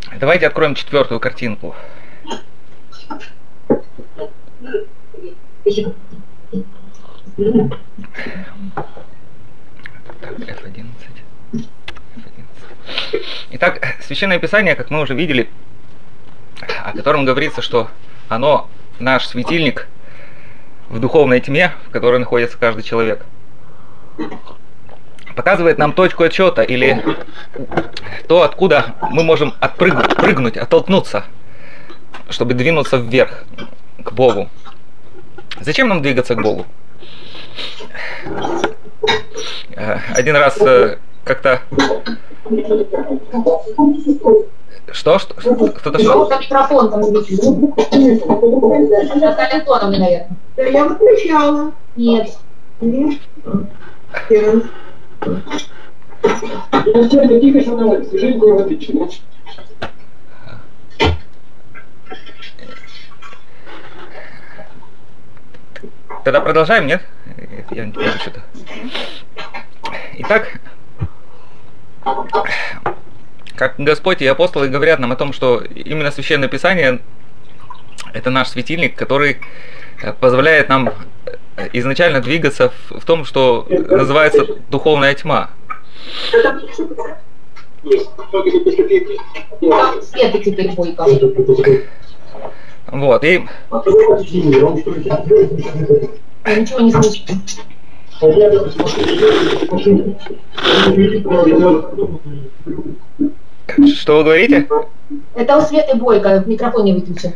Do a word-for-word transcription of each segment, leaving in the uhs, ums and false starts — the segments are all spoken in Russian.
Давайте откроем четвертую картинку. Так, эф одиннадцать. Итак, Священное Писание, как мы уже видели, о котором говорится, что оно наш светильник в духовной тьме, в которой находится каждый человек, показывает нам точку отсчета или то, откуда мы можем отпрыгнуть, прыгнуть, оттолкнуться, чтобы двинуться вверх, к Богу. Зачем нам двигаться к Богу? Один раз как-то... Что? Что? Кто-то что? Просто микрофон там выключил. Наталья Антоновна, наверное. Да я выключала. Нет. Нет. Тихо со мной, свеженькую водичку. Тогда продолжаем, нет? Я не понимаю, что-то. Итак, как Господь и апостолы говорят нам о том, что именно Священное Писание – это наш светильник, который позволяет нам изначально двигаться в том, что называется духовная тьма. Там свет теперь бойко. Вот, и... Ничего не слышно. Что вы говорите? Это у Светы бойко, микрофон не выключен.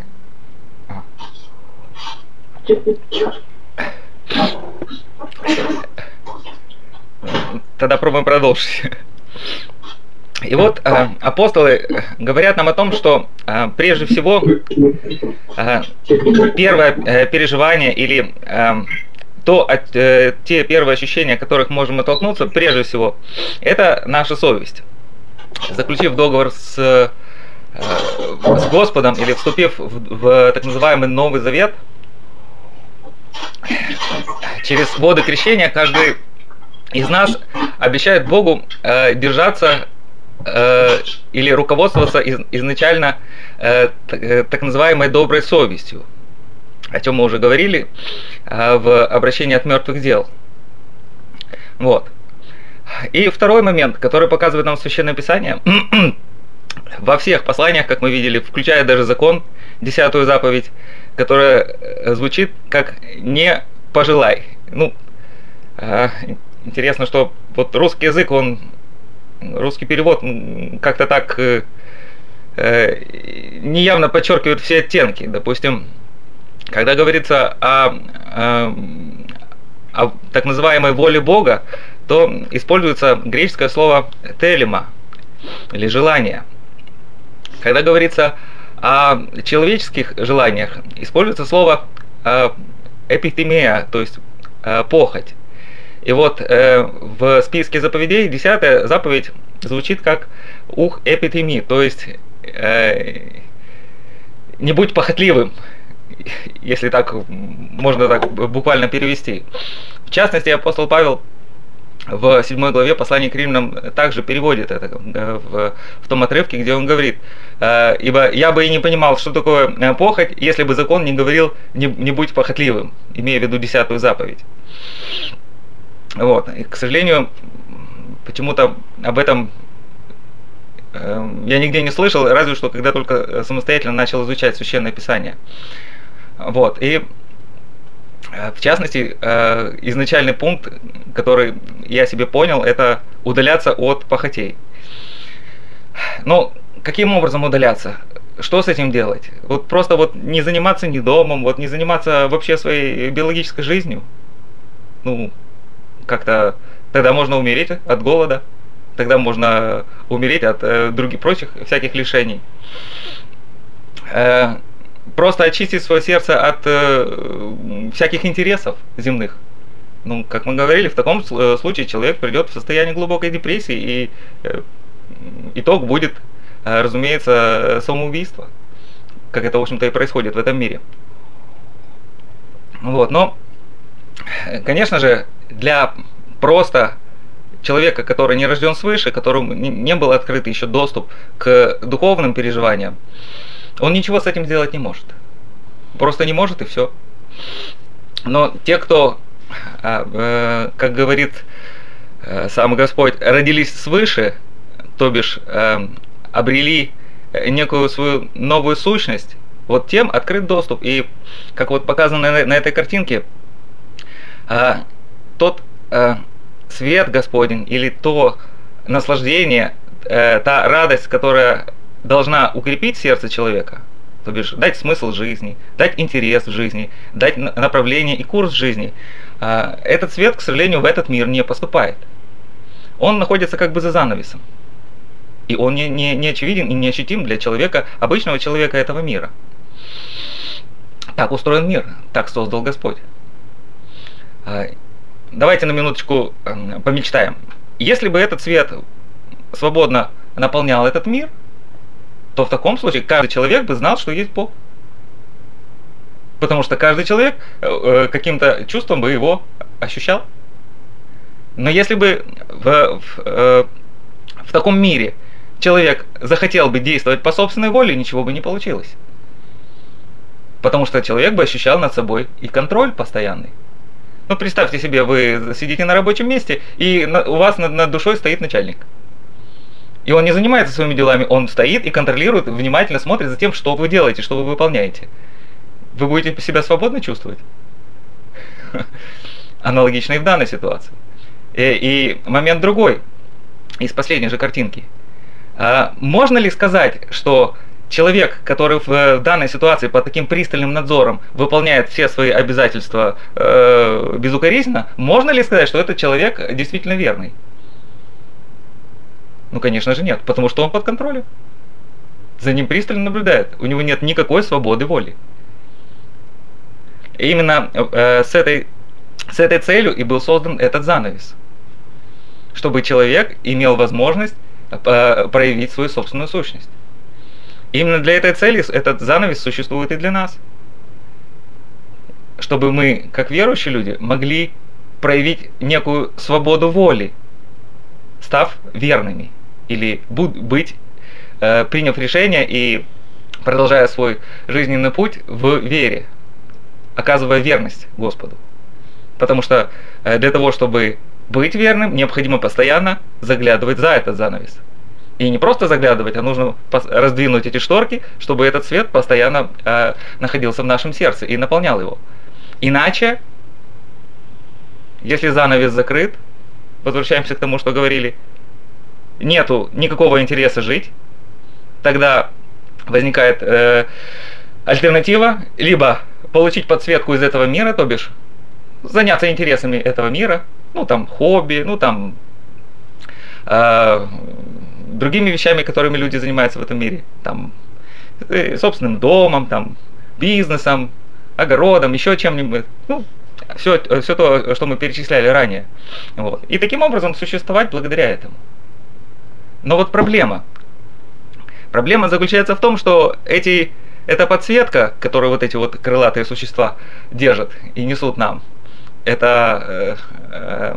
Тогда пробуем продолжить. И вот э, апостолы говорят нам о том, что э, прежде всего э, первое э, переживание или э, то, от, э, те первые ощущения, от которых можем оттолкнуться, прежде всего, это наша совесть. Заключив договор с, э, с Господом или вступив в, в так называемый Новый Завет, через воды крещения каждый из нас обещает Богу э, держаться э, или руководствоваться из, изначально э, так, так называемой доброй совестью, о чем мы уже говорили э, в обращении от мертвых дел. Вот. И второй момент, который показывает нам Священное Писание, во всех посланиях, как мы видели, включая даже закон, десятую заповедь, которая звучит как «не пожелай». Ну, э, интересно, что вот русский язык, он, русский перевод как-то так э, э, неявно подчеркивает все оттенки. Допустим, когда говорится о, о, о так называемой воле Бога, то используется греческое слово «телема» или «желание». Когда говорится о человеческих желаниях, используется слово «эпитемия», то есть «похоть». И вот э, в списке заповедей десятая заповедь звучит как «ух эпитеми», то есть э, «не будь похотливым», если так можно так буквально перевести. В частности, апостол Павел в седьмой главе послания к римлянам также переводит это в, в том отрывке, где он говорит: «Ибо я бы и не понимал, что такое похоть, если бы закон не говорил «не, не будь похотливым», имея в виду десятую заповедь». Вот. И, к сожалению, почему-то об этом э, я нигде не слышал, разве что когда только самостоятельно начал изучать Священное Писание. Вот. И э, в частности, э, изначальный пункт, который я себе понял, это удаляться от похотей. Но каким образом удаляться? Что с этим делать? Вот просто вот не заниматься ни домом, вот не заниматься вообще своей биологической жизнью? Ну, как-то тогда можно умереть от голода, тогда можно умереть от э, других прочих всяких лишений. Э, просто очистить свое сердце от э, всяких интересов земных. Ну, как мы говорили, в таком случае человек придет в состояние глубокой депрессии, и э, итог будет, э, разумеется, самоубийство, как это, в общем-то, и происходит в этом мире. Вот, но, конечно же, для просто человека, который не рожден свыше, которому не был открыт еще доступ к духовным переживаниям, он ничего с этим сделать не может. Просто не может, и все. Но те, кто, как говорит сам Господь, родились свыше, то бишь обрели некую свою новую сущность, вот тем открыт доступ. И как вот показано на, на этой картинке, тот свет Господень или то наслаждение, та радость, которая должна укрепить сердце человека, то бишь дать смысл жизни, дать интерес в жизни, дать направление и курс жизни, этот свет, к сожалению, в этот мир не поступает. Он находится как бы за занавесом. И он не, не, не очевиден и не ощутим для человека, обычного человека этого мира. Так устроен мир, так создал Господь. Давайте на минуточку помечтаем. Если бы этот свет свободно наполнял этот мир, то в таком случае каждый человек бы знал, что есть Бог. Потому что каждый человек каким-то чувством бы его ощущал. Но если бы в, в, в таком мире человек захотел бы действовать по собственной воле, ничего бы не получилось. Потому что человек бы ощущал над собой и контроль постоянный. Ну, представьте себе, вы сидите на рабочем месте, и у вас над, над душой стоит начальник. И он не занимается своими делами, он стоит и контролирует, внимательно смотрит за тем, что вы делаете, что вы выполняете. Вы будете себя свободно чувствовать? Аналогично и в данной ситуации. И, и момент другой, из последней же картинки. А можно ли сказать, что человек, который в, в данной ситуации под таким пристальным надзором выполняет все свои обязательства э, безукоризненно, можно ли сказать, что этот человек действительно верный? Ну, конечно же, нет, потому что он под контролем. За ним пристально наблюдает. У него нет никакой свободы воли. И именно э, с, этой, с этой целью и был создан этот занавес. Чтобы человек имел возможность э, проявить свою собственную сущность. Именно для этой цели этот занавес существует и для нас. Чтобы мы, как верующие люди, могли проявить некую свободу воли, став верными. Или быть, э, приняв решение и продолжая свой жизненный путь в вере, оказывая верность Господу. Потому что э, для того, чтобы быть верным, необходимо постоянно заглядывать за этот занавес. И не просто заглядывать, а нужно раздвинуть эти шторки, чтобы этот свет постоянно э, находился в нашем сердце и наполнял его. Иначе, если занавес закрыт, возвращаемся к тому, что говорили, нету никакого интереса жить, тогда возникает э, альтернатива, либо получить подсветку из этого мира, то бишь заняться интересами этого мира, ну там хобби, ну там э, другими вещами, которыми люди занимаются в этом мире, там э, собственным домом, там бизнесом, огородом, еще чем-нибудь, ну все, все то, что мы перечисляли ранее. Вот. И таким образом существовать благодаря этому. Но вот проблема. Проблема заключается в том, что эти, эта подсветка, которую вот эти вот крылатые существа держат и несут нам, это, э, э,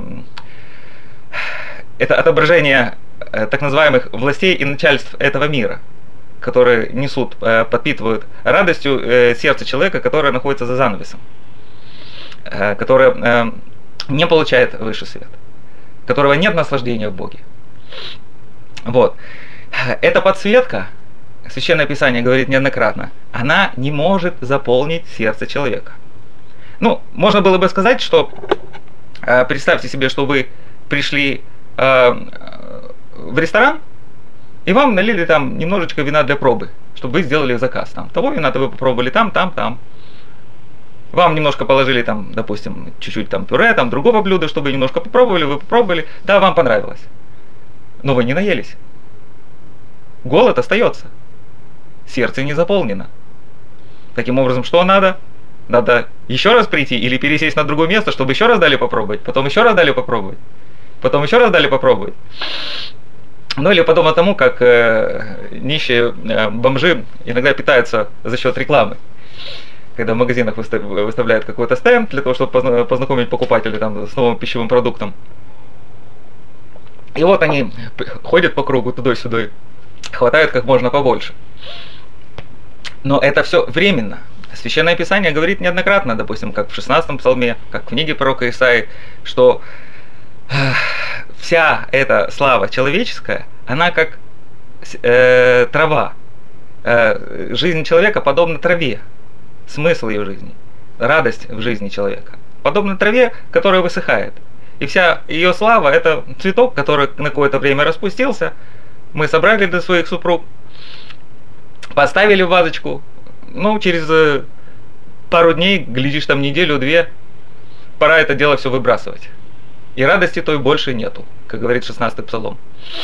это отображение э, так называемых властей и начальств этого мира, которые несут, э, подпитывают радостью э, сердце человека, которое находится за занавесом, э, которое э, не получает высший свет, которого нет наслаждения в Боге. Вот. Эта подсветка, Священное Писание говорит неоднократно, она не может заполнить сердце человека. Ну, можно было бы сказать, что э, представьте себе, что вы пришли э, в ресторан, и вам налили там немножечко вина для пробы, чтобы вы сделали заказ. Там, того вина-то вы попробовали там, там, там. Вам немножко положили там, допустим, чуть-чуть там пюре, там другого блюда, чтобы вы немножко попробовали, вы попробовали, да, вам понравилось. Но вы не наелись. Голод остается. Сердце не заполнено. Таким образом, что надо? Надо еще раз прийти или пересесть на другое место, чтобы еще раз дали попробовать, потом еще раз дали попробовать, потом еще раз дали попробовать. Ну или подобно тому, как э, нищие э, бомжи иногда питаются за счет рекламы. Когда в магазинах выставляют какой-то стенд для того, чтобы познакомить покупателей там, с новым пищевым продуктом. И вот они ходят по кругу туда-сюда, хватают как можно побольше. Но это все временно. Священное Писание говорит неоднократно, допустим, как в шестнадцатом псалме, как в книге пророка Исаии, что вся эта слава человеческая, она как э, трава. Э, жизнь человека подобна траве. Смысл ее жизни, радость в жизни человека подобна траве, которая высыхает. И вся ее слава – это цветок, который на какое-то время распустился. Мы собрали для своих супруг, поставили в вазочку. Ну, через пару дней, глядишь, там неделю-две, пора это дело все выбрасывать. И радости той больше нету, как говорит шестнадцатый псалом.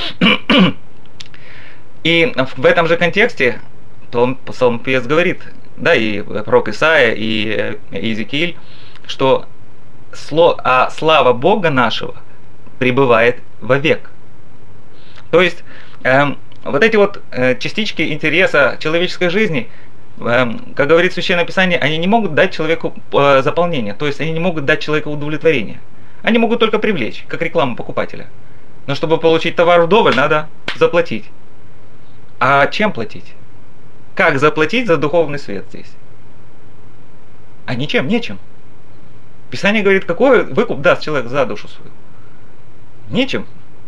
И в этом же контексте псалмопевец говорит, да, и пророк Исаия, и Иезекииль, что а слава Бога нашего пребывает вовек. То есть эм, вот эти вот э, частички интереса человеческой жизни, эм, как говорит Священное Писание, они не могут дать человеку э, заполнение, то есть они не могут дать человеку удовлетворение. Они могут только привлечь, как рекламу покупателя. Но чтобы получить товар вдоволь, надо заплатить. А чем платить? Как заплатить за духовный свет здесь? А ничем, нечем. Писание говорит, какой выкуп даст человек за душу свою? Нечем.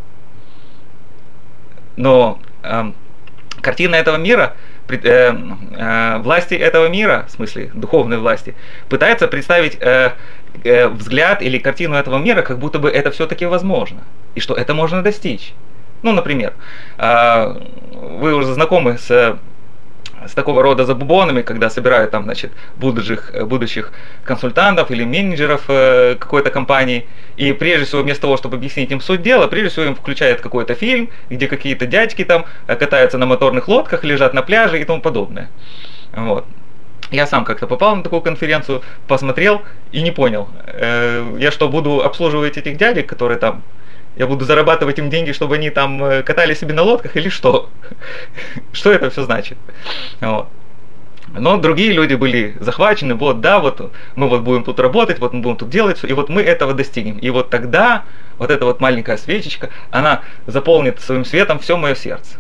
Но э, картина этого мира, э, э, власти этого мира, в смысле духовной власти, пытается представить э, э, взгляд или картину этого мира, как будто бы это все-таки возможно. И что это можно достичь. Ну, например, э, вы уже знакомы с... с такого рода забубонами, когда собирают там, значит, будущих, будущих консультантов или менеджеров э, какой-то компании, и прежде всего, вместо того, чтобы объяснить им суть дела, прежде всего им включают какой-то фильм, где какие-то дядьки там катаются на моторных лодках, лежат на пляже и тому подобное. Вот. Я сам как-то попал на такую конференцию, посмотрел и не понял, э, я что, буду обслуживать этих дядек, которые там, я буду зарабатывать им деньги, чтобы они там катали себе на лодках, или что? Что это все значит? Вот. Но другие люди были захвачены, вот, да, вот мы вот будем тут работать, вот мы будем тут делать, и вот мы этого достигнем. И вот тогда вот эта вот маленькая свечечка, она заполнит своим светом все мое сердце.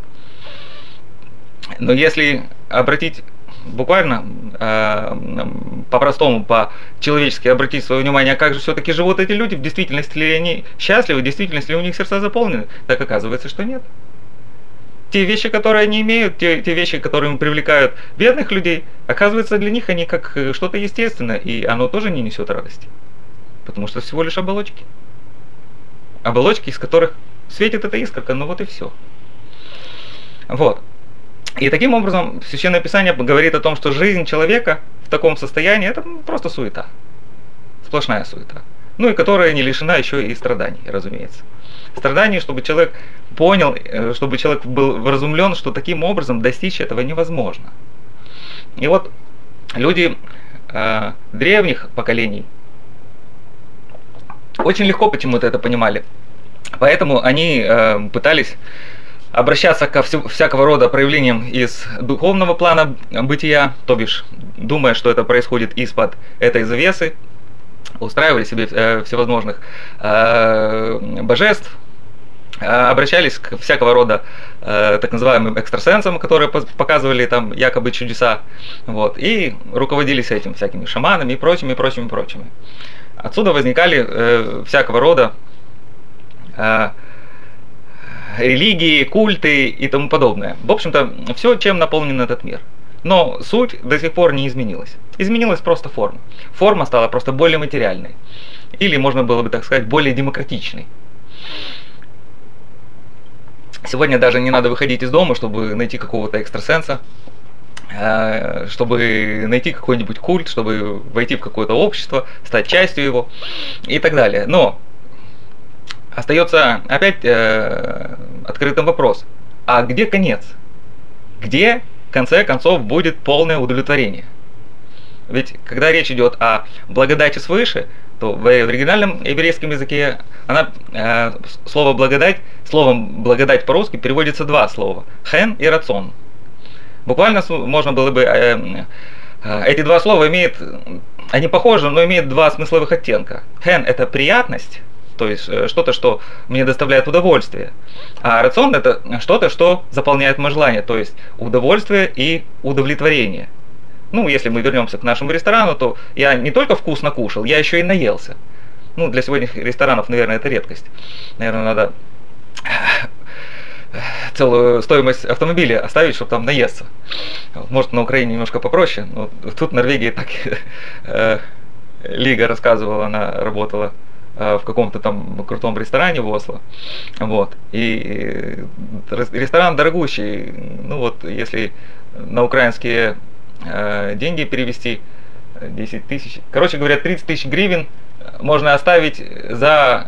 Но если обратить буквально э, по-простому, по-человечески обратить свое внимание, как же все-таки живут эти люди, в действительности ли они счастливы, в действительности ли у них сердца заполнены, так оказывается, что нет. Те вещи, которые они имеют, те, те вещи, которые привлекают бедных людей, оказывается, для них они как что-то естественное, и оно тоже не несет радости. Потому что всего лишь оболочки. Оболочки, из которых светит эта искорка, ну вот и все. Вот. И таким образом Священное Писание говорит о том, что жизнь человека в таком состоянии это просто суета. Сплошная суета. Ну и которая не лишена еще и страданий, разумеется. Страданий, чтобы человек понял, чтобы человек был вразумлен, что таким образом достичь этого невозможно. И вот люди э, древних поколений очень легко почему-то это понимали. Поэтому они э, пытались обращаться ко всю, всякого рода проявлениям из духовного плана бытия, то бишь, думая, что это происходит из-под этой завесы, устраивали себе э, всевозможных э, божеств, э, обращались к всякого рода э, так называемым экстрасенсам, которые показывали там якобы чудеса, вот, и руководились этим всякими шаманами и прочими, прочими, прочими. Отсюда возникали э, всякого рода э, религии, культы и тому подобное. В общем-то, все, чем наполнен этот мир. Но суть до сих пор не изменилась. Изменилась просто форма. Форма стала просто более материальной. Или, можно было бы так сказать, более демократичной. Сегодня даже не надо выходить из дома, чтобы найти какого-то экстрасенса, чтобы найти какой-нибудь культ, чтобы войти в какое-то общество, стать частью его и так далее. Но остается опять э, открытым вопрос. А где конец? Где, в конце концов, будет полное удовлетворение? Ведь, когда речь идет о благодати свыше, то в оригинальном еврейском языке она, э, слово благодать, словом благодать по-русски переводится два слова. Хен и рацон. Буквально можно было бы... Э, э, эти два слова имеют... Они похожи, но имеют два смысловых оттенка. Хен – это приятность, то есть э, что-то, что мне доставляет удовольствие. А рацион это что-то, что заполняет мои желания, то есть удовольствие и удовлетворение. Ну, если мы вернемся к нашему ресторану, то я не только вкусно кушал, я еще и наелся. Ну, для сегодняшних ресторанов, наверное, это редкость. Наверное, надо целую стоимость автомобиля оставить, чтобы там наесться. Может, на Украине немножко попроще, но тут в Норвегии так э, Лига рассказывала, она работала э, в каком-то там крутом ресторане в Осло. Вот. И ресторан дорогущий. Ну вот, если на украинские э, деньги перевести десять тысяч, короче говоря, тридцать тысяч гривен можно оставить за,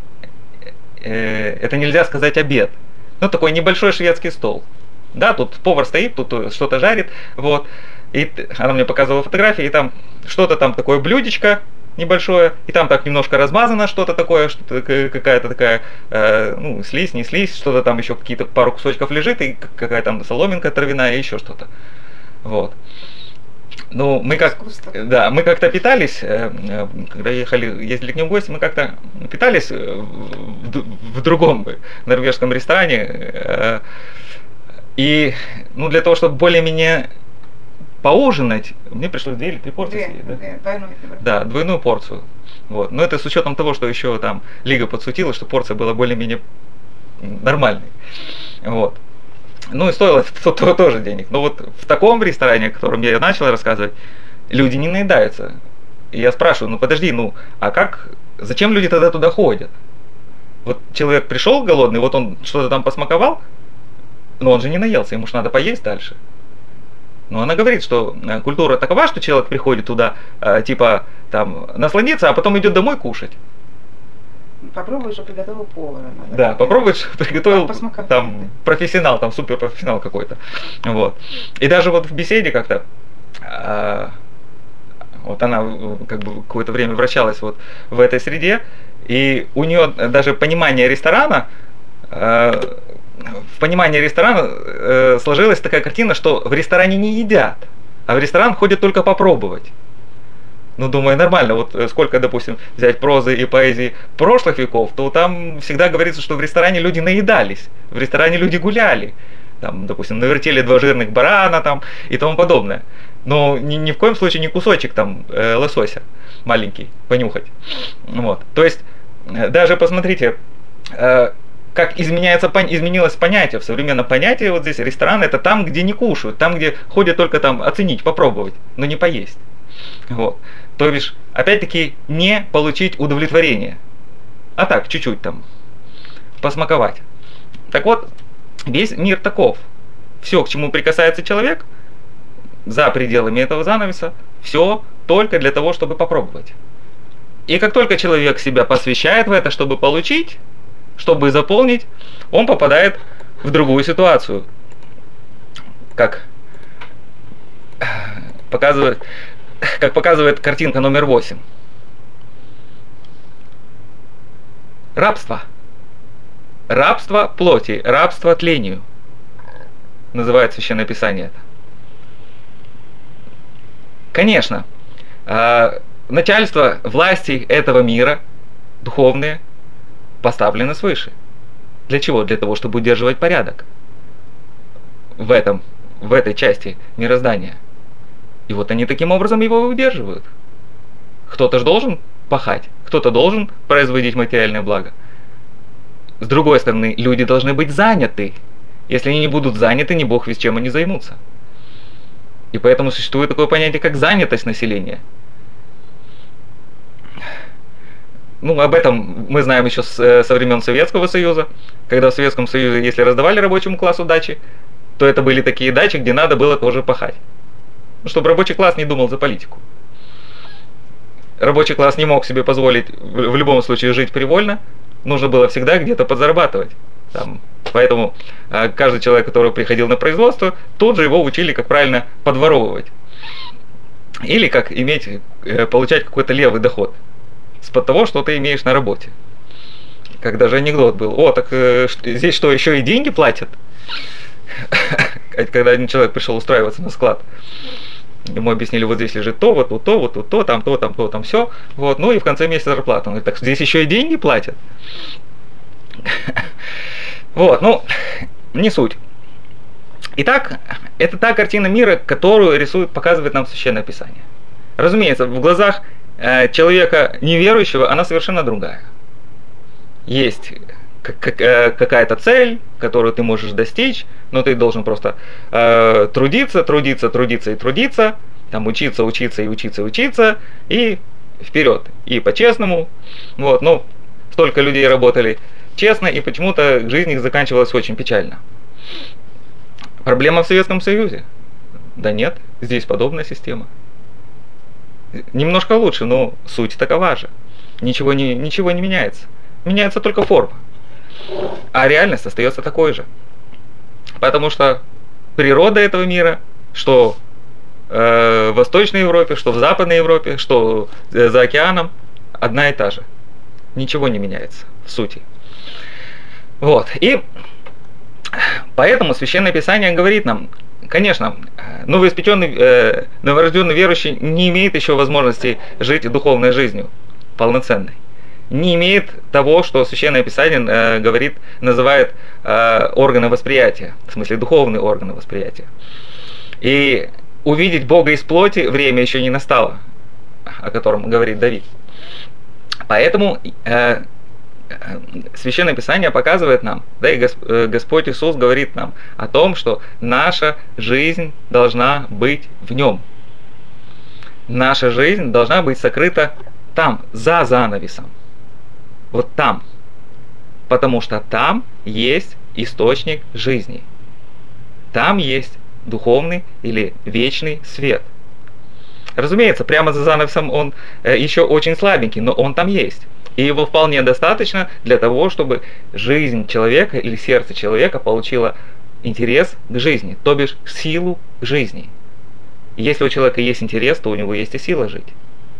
э, это нельзя сказать обед, ну такой небольшой шведский стол. Да, тут повар стоит, тут что-то жарит, вот. И она мне показывала фотографии, и там что-то там такое блюдечко небольшое, и там так немножко размазано что-то такое, что-то, какая-то такая, э, ну, слизь, не слизь, что-то там еще какие-то пару кусочков лежит, и какая там соломинка травяная, и еще что-то. Вот. Ну, мы как, да, мы как-то питались, когда ехали, ездили к ним в гости, мы как-то питались в, в другом норвежском ресторане. И, ну, для того, чтобы более-менее поужинать, мне пришлось две или три порции Две, съесть, да? две, двойную, да, двойную порцию. Вот. Но это с учетом того, что еще там Лига подсутила, что порция была более-менее нормальной. Вот. Ну и стоило это то, тоже денег. Но вот в таком ресторане, о котором я начал рассказывать, люди не наедаются. И я спрашиваю, ну подожди, ну а как, зачем люди тогда туда ходят? Вот человек пришел голодный, вот он что-то там посмаковал, но он же не наелся, ему же надо поесть дальше. Но она говорит, что культура такова, что человек приходит туда, типа, там, насладиться, а потом идет домой кушать. Попробуй, что приготовил повар. Да, попробуй, что приготовил Посмаковать. там профессионал, там суперпрофессионал какой-то. Вот. И даже вот в беседе как-то, а, вот она как бы какое-то время вращалась вот в этой среде, и у нее даже понимание ресторана, а, в понимании ресторана э, сложилась такая картина, что в ресторане не едят, а в ресторан ходят только попробовать. Ну, думаю, нормально, вот сколько, допустим, взять прозы и поэзии прошлых веков, то там всегда говорится, что в ресторане люди наедались, в ресторане люди гуляли, там, допустим, навертели два жирных барана там и тому подобное. Но ни, ни в коем случае не кусочек там э, лосося маленький понюхать. Вот. То есть, даже посмотрите, э, как изменяется, изменилось понятие, в современном понятии вот здесь ресторан это там, где не кушают, там, где ходят только там оценить, попробовать, но не поесть. Вот. То бишь, опять-таки, не получить удовлетворение, а так, чуть-чуть там, посмаковать. Так вот, весь мир таков. Все, к чему прикасается человек, за пределами этого занавеса, все только для того, чтобы попробовать. И как только человек себя посвящает в это, чтобы получить, чтобы заполнить, он попадает в другую ситуацию. Как показывает... Как показывает картинка номер восемь. Рабство. Рабство плоти, рабство тлению. Называет Священное Писание это. Конечно, начальство власти этого мира, духовные, поставлены свыше. Для чего? Для того, чтобы удерживать порядок в этом, в этой части мироздания. И вот они таким образом его удерживают. Кто-то же должен пахать, кто-то должен производить материальное благо. С другой стороны, люди должны быть заняты. Если они не будут заняты, не бог весть чем они займутся. И поэтому существует такое понятие, как занятость населения. Ну, об этом мы знаем еще с, со времен Советского Союза, когда в Советском Союзе, если раздавали рабочему классу дачи, то это были такие дачи, где надо было тоже пахать. Чтобы рабочий класс не думал за политику. Рабочий класс не мог себе позволить в любом случае жить привольно, нужно было всегда где-то подзарабатывать. Там, поэтому э, каждый человек, который приходил на производство, тут же его учили, как правильно подворовывать. Или как иметь, э, получать какой-то левый доход с-под того, что ты имеешь на работе. Когда же анекдот был: о, так э, здесь что, еще и деньги платят? Когда один человек пришел устраиваться на склад. ему объяснили, вот здесь лежит то, вот тут то, вот тут то, там то, там то, там все. Вот, ну и в конце месяца зарплата. Он говорит, так здесь еще и деньги платят. Вот, ну, не суть. Итак, это та картина мира, которую рисует, показывает нам Священное Писание. Разумеется, в глазах э, человека неверующего она совершенно другая. Есть как, э, какая-то цель, которую ты можешь достичь, но ты должен просто э, трудиться, трудиться, трудиться и трудиться, там учиться, учиться и учиться, и учиться, и вперед, и по-честному. Вот, ну, столько людей работали честно, и почему-то жизнь их заканчивалась очень печально. Проблема в Советском Союзе? Да нет, здесь подобная система. Немножко лучше, но суть такова же. Ничего не, ничего не меняется. Меняется только форма. А реальность остается такой же. Потому что природа этого мира, что э, в Восточной Европе, что в Западной Европе, что за океаном, одна и та же. Ничего не меняется в сути. Вот. И поэтому Священное Писание говорит нам, конечно, новоиспеченный, э, новорожденный верующий не имеет еще возможности жить духовной жизнью, полноценной. Не имеет того, что Священное Писание э, говорит, называет э, органы восприятия, в смысле духовные органы восприятия. И увидеть Бога из плоти время еще не настало, о котором говорит Давид. Поэтому э, Священное Писание показывает нам, да и Господь Иисус говорит нам о том, что наша жизнь должна быть в Нем. Наша жизнь должна быть сокрыта там, за занавесом. Вот там. Потому что там есть источник жизни. Там есть духовный или вечный свет. Разумеется, прямо за занавесом он еще очень слабенький, но он там есть. И его вполне достаточно для того, чтобы жизнь человека или сердце человека получило интерес к жизни, то бишь силу к жизни. И если у человека есть интерес, то у него есть и сила жить.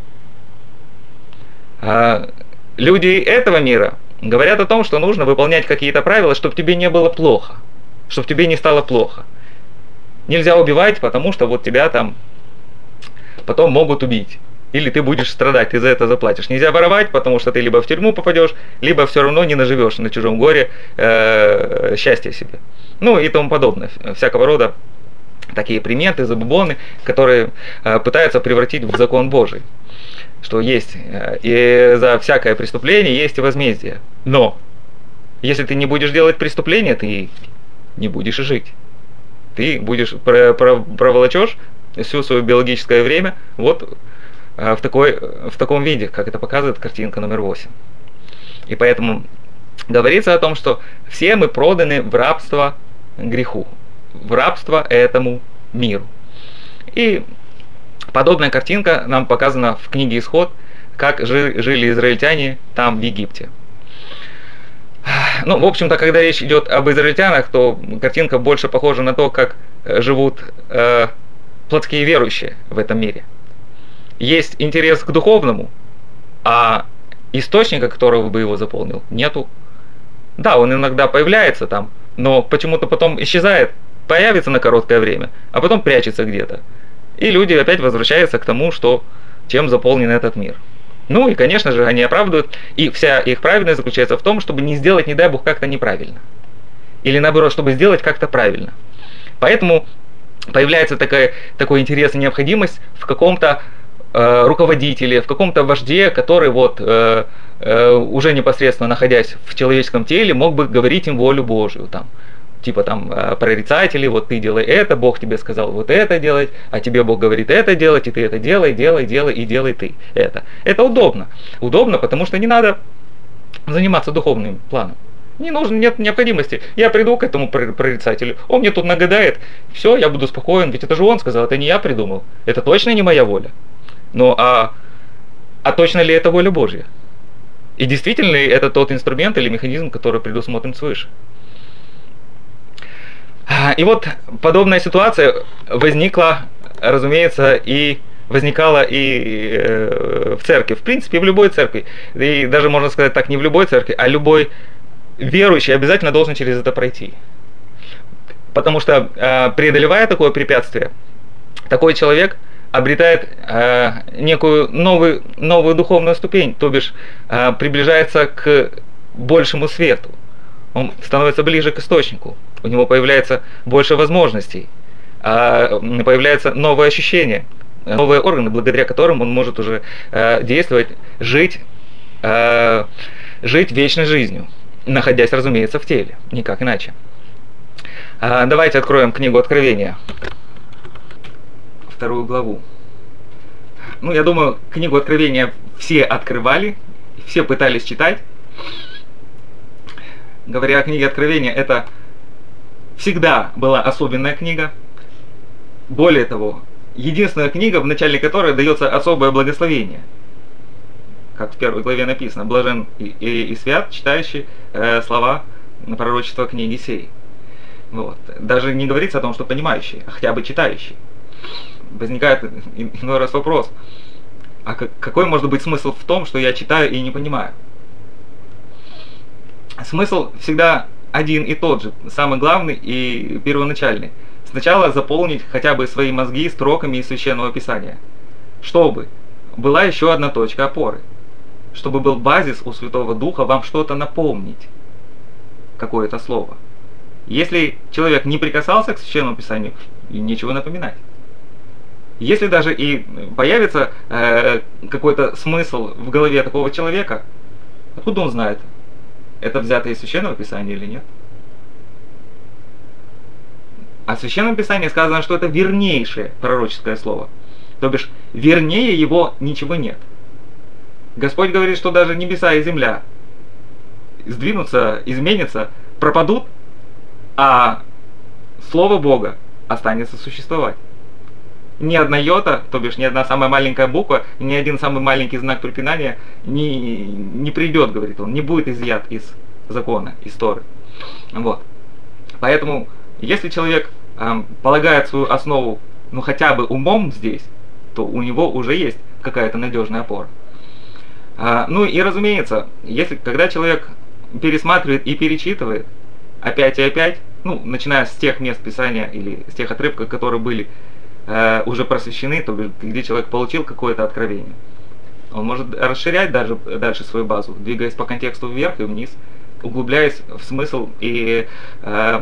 А люди этого мира говорят о том, что нужно выполнять какие-то правила, чтобы тебе не было плохо, чтобы тебе не стало плохо. Нельзя убивать, потому что вот тебя там потом могут убить. Или ты будешь страдать, ты за это заплатишь. Нельзя воровать, потому что ты либо в тюрьму попадешь, либо все равно не наживешь на чужом горе э, счастье себе. Ну и тому подобное. Всякого рода такие приметы, забубоны, которые э, пытаются превратить в закон Божий. Что есть э, и за всякое преступление есть и возмездие. Но если ты не будешь делать преступления, ты не будешь жить. Ты будешь проволочешь всю свое биологическое время вот в, такой, в таком виде, как это показывает картинка номер восемь. И поэтому говорится о том, что все мы проданы в рабство греху, в рабство этому миру. И подобная картинка нам показана в книге «Исход», как жили израильтяне там, в Египте. Ну, в общем-то, когда речь идет об израильтянах, то картинка больше похожа на то, как живут э, плотские верующие в этом мире. Есть интерес к духовному, а источника, которого бы его заполнил, нету. Да, он иногда появляется там, но почему-то потом исчезает, появится на короткое время, а потом прячется где-то. И люди опять возвращаются к тому, что, чем заполнен этот мир. Ну и, конечно же, они оправдывают, и вся их праведность заключается в том, чтобы не сделать, не дай Бог, как-то неправильно. Или наоборот, чтобы сделать как-то правильно. Поэтому появляется такая, такой интерес и необходимость в каком-то э, руководителе, в каком-то вожде, который вот э, э, уже непосредственно находясь в человеческом теле, мог бы говорить им волю Божию. Там, типа там прорицатели, вот ты делай это, Бог тебе сказал вот это делать, а тебе Бог говорит это делать, и ты это делай, делай, делай, и делай ты это. Это удобно. Удобно, потому что не надо заниматься духовным планом. Не нужно, нет необходимости. Я приду к этому прорицателю, он мне тут нагадает, все, я буду спокоен, ведь это же он сказал, это не я придумал. Это точно не моя воля. Ну а, а точно ли это воля Божья? И действительно ли это тот инструмент или механизм, который предусмотрен свыше? И вот подобная ситуация возникла, разумеется, и возникала и э, в церкви, в принципе, в любой церкви. И даже можно сказать так, не в любой церкви, а любой верующий обязательно должен через это пройти. Потому что, э, преодолевая такое препятствие, такой человек обретает э, некую новую, новую духовную ступень, то бишь э, приближается к большему свету. Он становится ближе к источнику, у него появляется больше возможностей, э, появляются новые ощущения, новые органы, благодаря которым он может уже э, действовать, жить, э, жить вечной жизнью, находясь, разумеется, в теле, никак иначе. Э, давайте откроем книгу Откровения, вторую главу. Ну, я думаю, книгу Откровения все открывали, все пытались читать. Говоря о книге Откровения, это всегда была особенная книга. Более того, единственная книга, в начале которой дается особое благословение. Как в первой главе написано: «Блажен и, и, и свят, читающий э, слова пророчества книги сей». Вот. Даже не говорится о том, что понимающий, а хотя бы читающий. Возникает иной раз вопрос: а какой может быть смысл в том, что я читаю и не понимаю? Смысл всегда один и тот же, самый главный и первоначальный. Сначала заполнить хотя бы свои мозги строками из Священного Писания, чтобы была еще одна точка опоры, чтобы был базис у Святого Духа вам что-то напомнить, какое-то слово. Если человек не прикасался к Священному Писанию, нечего напоминать. Если даже и появится э, какой-то смысл в голове такого человека, откуда он знает, это взято из Священного Писания или нет? А в Священном Писании сказано, что это вернейшее пророческое слово. То бишь, вернее его ничего нет. Господь говорит, что даже небеса и земля сдвинутся, изменятся, пропадут, а Слово Бога останется существовать. Ни одна йота, то бишь ни одна самая маленькая буква, ни один самый маленький знак препинания не, не придет, говорит он, не будет изъят из закона, из Торы. Вот. Поэтому, если человек э, полагает свою основу, ну хотя бы умом здесь, то у него уже есть какая-то надежная опора. А, ну и разумеется, если, когда человек пересматривает и перечитывает опять и опять, ну, начиная с тех мест Писания или с тех отрывков, которые были э, уже просвещены, то бишь, где человек получил какое-то откровение, он может расширять даже дальше свою базу, двигаясь по контексту вверх и вниз, углубляясь в смысл и э,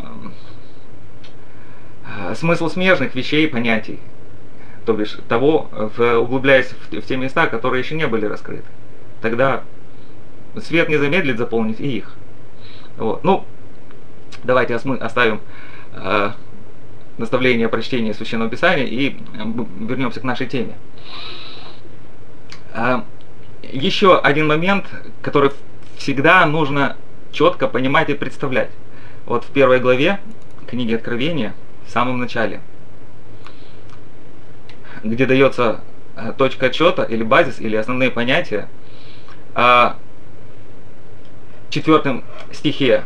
э, смысл смежных вещей и понятий, то бишь того, в, углубляясь в, в те места, которые еще не были раскрыты. Тогда свет не замедлит заполнить и их. Вот. Ну, давайте оставим э, наставление прочтения Священного Писания и вернемся к нашей теме. Э, еще один момент, который всегда нужно четко понимать и представлять. Вот в первой главе книги Откровения, в самом начале, где дается точка отсчета или базис, или основные понятия, в четвертом стихе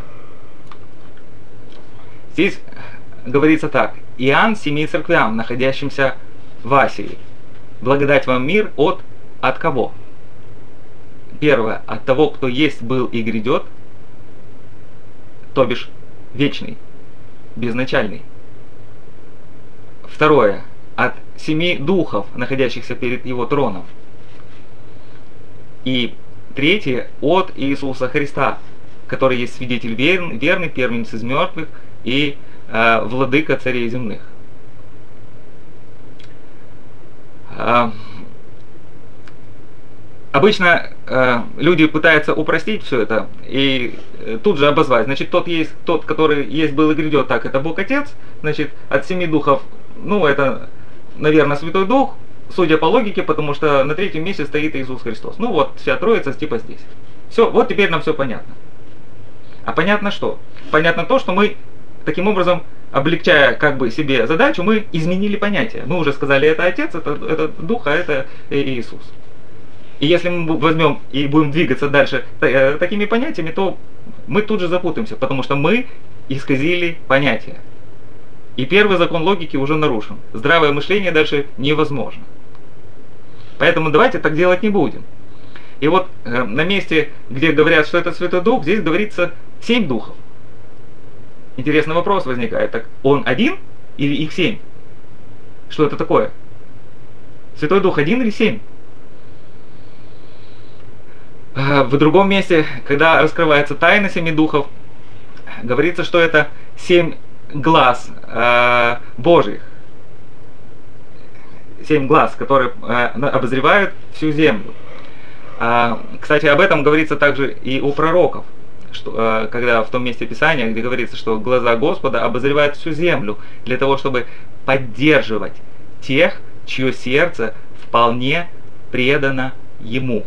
здесь говорится так: «Иоанн семи церквям, находящимся в Асии, благодать вам мир от от кого?» Первое, от того, кто есть, был и грядет, то бишь вечный, безначальный. Второе, от семи духов, находящихся перед его троном. И третье, от Иисуса Христа, который есть свидетель верный, верный первенец из мертвых и э, владыка царей земных. Э, обычно э, люди пытаются упростить все это и э, тут же обозвать. Значит, тот есть, тот, который есть, был и грядет, так, это Бог Отец. Значит, от семи духов, ну, это, наверное, Святой Дух, судя по логике, потому что на третьем месте стоит Иисус Христос. Ну вот, вся Троица типа здесь. Все, вот теперь нам все понятно. А понятно что? Понятно то, что мы таким образом, облегчая как бы себе задачу, мы изменили понятие. Мы уже сказали, это Отец, это, это Дух, а это Иисус. И если мы возьмем и будем двигаться дальше такими понятиями, то мы тут же запутаемся, потому что мы исказили понятие. И первый закон логики уже нарушен. Здравое мышление дальше невозможно. Поэтому давайте так делать не будем. И вот э, на месте, где говорят, что это Святой Дух, здесь говорится семь духов. Интересный вопрос возникает. Так он один или их семь? Что это такое? Святой Дух один или семь? В другом месте, когда раскрывается тайна семи духов, говорится, что это семь глаз э, Божьих. Семь глаз, которые э, обозревают всю землю. А, кстати, об этом говорится также и у пророков, что, э, когда в том месте Писания, где говорится, что глаза Господа обозревают всю землю для того, чтобы поддерживать тех, чье сердце вполне предано Ему.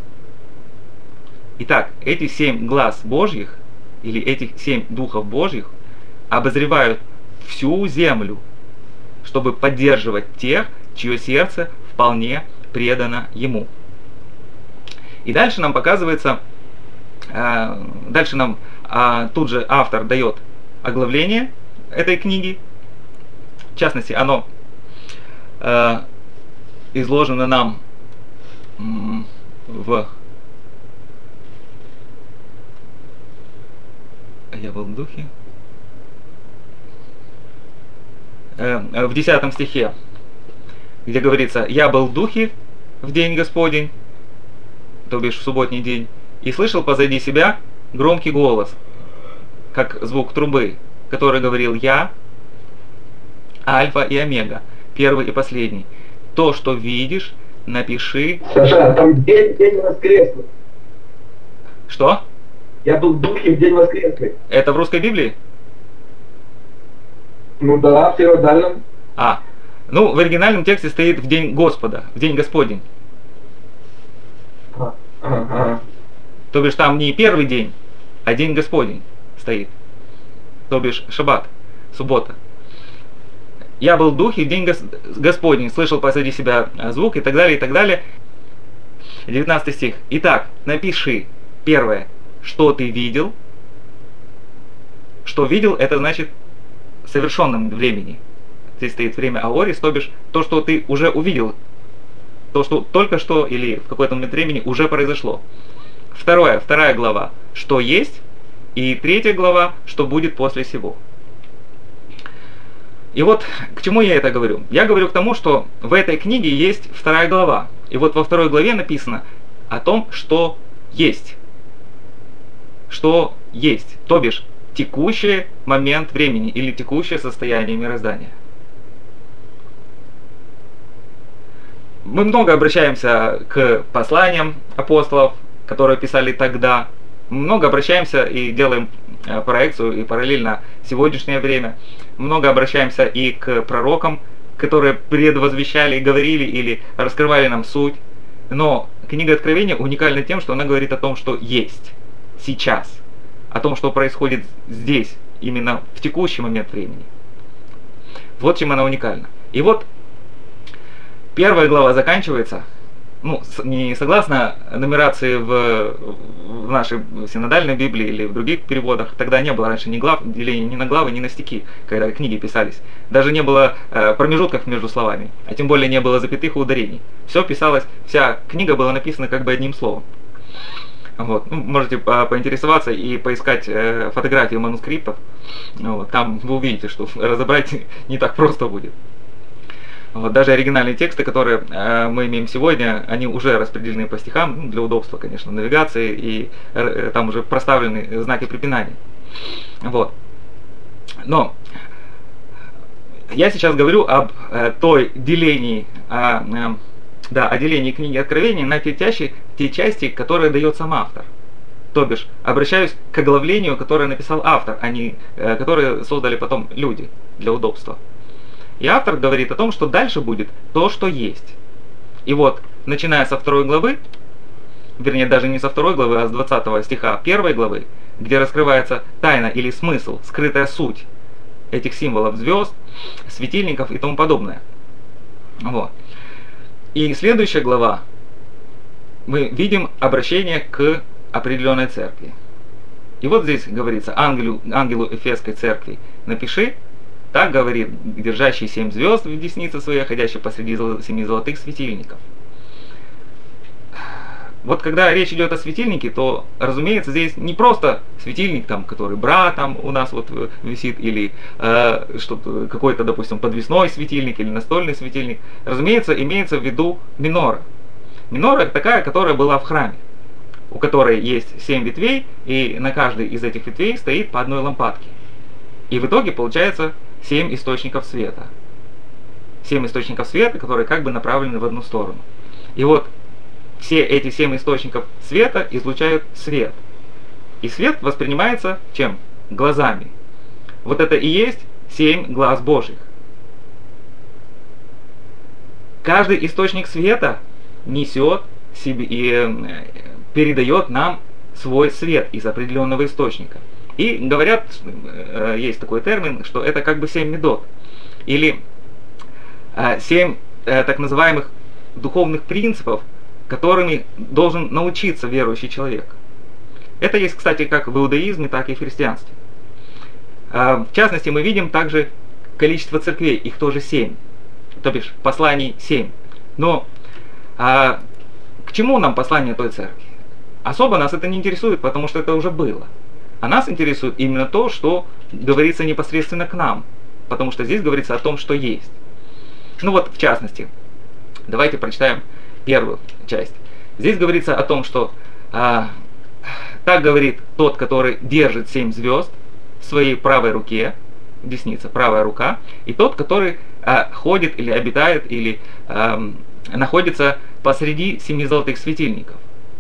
Итак, эти семь глаз Божьих, или этих семь духов Божьих, обозревают всю землю, чтобы поддерживать тех, чье сердце вполне предано Ему. И дальше нам показывается, э, дальше нам э, тут же автор дает оглавление этой книги. В частности, оно э, изложено нам м, в Я был в духе. Э, в десятом стихе, где говорится: «Я был в духе в день Господень», то бишь в субботний день, «и слышал позади себя громкий голос, как звук трубы, который говорил: Я, Альфа и Омега, первый и последний. То, что видишь, напиши». Саша, там день, день воскресный. Что? Я был в духе в день воскресный. Это в русской Библии? Ну да, в синодальном. А, ну в оригинальном тексте стоит «в день Господа», «в день Господень». А, ага, ага. То бишь там не первый день, а день Господень стоит. То бишь шаббат, суббота. «Я был в духе в день гос- Господень, слышал позади себя звук» и так далее, и так далее. девятнадцатый стих. «Итак, напиши, первое, что ты видел». Что видел, это значит в совершенном времени. Здесь стоит время аорис, то бишь то, что ты уже увидел. То, что только что или в какой-то момент времени уже произошло. Второе, вторая глава, что есть. И третья глава, что будет после сего. И вот к чему я это говорю? Я говорю к тому, что в этой книге есть вторая глава. И вот во второй главе написано о том, что есть. Что есть. То бишь текущий момент времени или текущее состояние мироздания. Мы много обращаемся к посланиям апостолов, которые писали тогда. Много обращаемся и делаем проекцию и параллельно сегодняшнее время. Много обращаемся и к пророкам, которые предвозвещали, говорили или раскрывали нам суть. Но книга Откровения уникальна тем, что она говорит о том, что есть сейчас, о том, что происходит здесь, именно в текущий момент времени. Вот чем она уникальна. И вот первая глава заканчивается, ну, не согласно нумерации в, в нашей синодальной Библии или в других переводах. Тогда не было раньше ни глав, деления ни на главы, ни на стихи, когда книги писались. Даже не было э, промежутков между словами, а тем более не было запятых и ударений. Все писалось, вся книга была написана как бы одним словом. Вот. Ну, можете по поинтересоваться и поискать э, фотографии манускриптов. Вот. Там вы увидите, что разобрать не так просто будет. Вот. Даже оригинальные тексты, которые э, мы имеем сегодня, они уже распределены по стихам, ну, для удобства, конечно, навигации, и э, там уже проставлены знаки препинания. Вот. Но я сейчас говорю об э, той делении, э, э, да, о делении книги Откровения на те части, те части, которые дает сам автор. То бишь, обращаюсь к оглавлению, которое написал автор, а не э, которые создали потом люди для удобства. И автор говорит о том, что дальше будет то, что есть. И вот, начиная со второй главы, вернее, даже не со второй главы, а с двадцатого стиха первой главы, где раскрывается тайна или смысл, скрытая суть этих символов звезд, светильников и тому подобное. Вот. И следующая глава, мы видим обращение к определенной церкви. И вот здесь говорится: ангелу, ангелу Эфесской церкви напиши, так говорит держащий семь звезд в деснице своей, ходящий посреди семи золотых светильников. вот когда речь идет о светильнике, то, разумеется, здесь не просто светильник, там, который бра там у нас вот висит, или э, что-то, какой-то, допустим, подвесной светильник или настольный светильник. Разумеется, имеется в виду минора. Минора такая, которая была в храме, у которой есть семь ветвей, и на каждой из этих ветвей стоит по одной лампадке. И в итоге получается семь источников света. Семь источников света, которые как бы направлены в одну сторону. И вот все эти семь источников света излучают свет. И свет воспринимается чем? Глазами. Вот это и есть семь глаз Божьих. Каждый источник света несет себе и э, передает нам свой свет из определенного источника. И говорят, э, есть такой термин, что это как бы семь медот. Или э, семь э, так называемых духовных принципов, которыми должен научиться верующий человек. Это есть, кстати, как в иудаизме, так и в христианстве. В частности, мы видим также количество церквей, их тоже семь, то бишь посланий семь. Но а, к чему нам послание той церкви? Особо нас это не интересует, потому что это уже было. А нас интересует именно то, что говорится непосредственно к нам, потому что здесь говорится о том, что есть. Ну вот, в частности, давайте прочитаем первую часть. Здесь говорится о том, что а, так говорит тот, который держит семь звезд в своей правой руке, десница, правая рука, и тот, который а, ходит или обитает, или а, находится посреди семи золотых светильников.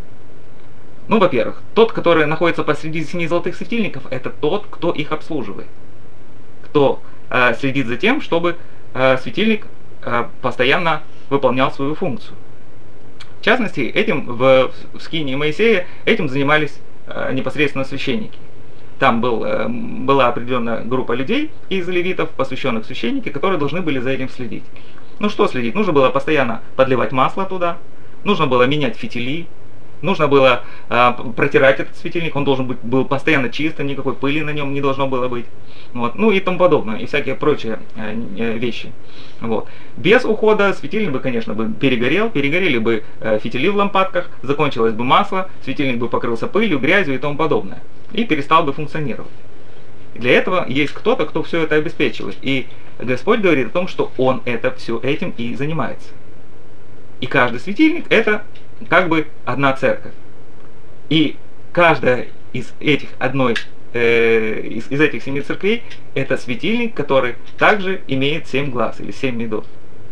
Ну, во-первых, тот, который находится посреди семи золотых светильников, это тот, кто их обслуживает, кто а, следит за тем, чтобы а, светильник а, постоянно выполнял свою функцию. В частности, этим в, в скинии Моисея этим занимались э, непосредственно священники. Там был, э, была определенная группа людей из левитов, посвященных священники, которые должны были за этим следить. Ну что следить? Нужно было постоянно подливать масло туда, нужно было менять фитили, нужно было э, протирать этот светильник, он должен быть был постоянно чистым, никакой пыли на нем не должно было быть. Вот. Ну и тому подобное, и всякие прочие э, э, вещи. Вот. Без ухода светильник бы, конечно, бы перегорел, перегорели бы э, фитили в лампадках, закончилось бы масло, светильник бы покрылся пылью, грязью и тому подобное, и перестал бы функционировать. Для этого есть кто-то, кто все это обеспечивает. И Господь говорит о том, что Он это все этим и занимается. И каждый светильник это как бы одна церковь. И каждая из этих одной э, из, из этих семи церквей это светильник, который также имеет семь глаз или семь медот.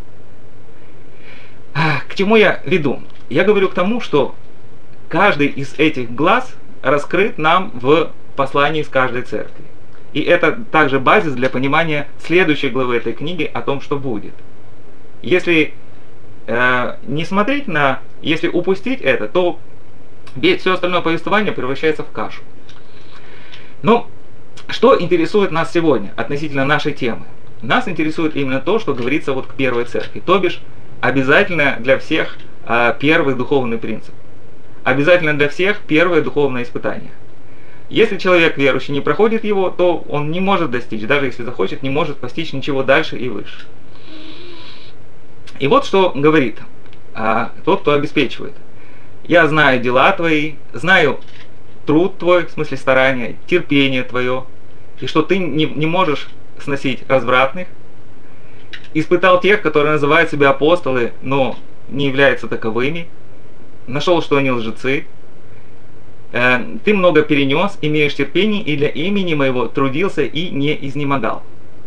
К чему я веду? Я говорю к тому, что каждый из этих глаз раскрыт нам в послании с каждой церкви. И это также базис для понимания следующей главы этой книги о том, что будет. Если э, не смотреть на, если упустить это, то все остальное повествование превращается в кашу. Но что интересует нас сегодня относительно нашей темы? Нас интересует именно то, что говорится вот к первой церкви, то бишь обязательно для всех э, первый духовный принцип. Обязательно для всех первое духовное испытание. Если человек верующий не проходит его, то он не может достичь, даже если захочет, не может постичь ничего дальше и выше. И вот что говорит а, тот, кто обеспечивает. Я знаю дела твои, знаю труд твой, в смысле старания, терпение твое, и что ты не, не можешь сносить развратных. Испытал тех, которые называют себя апостолы, но не являются таковыми. Нашел, что они лжецы. Ты много перенес, имеешь терпение, и для имени моего трудился и не изнемогал.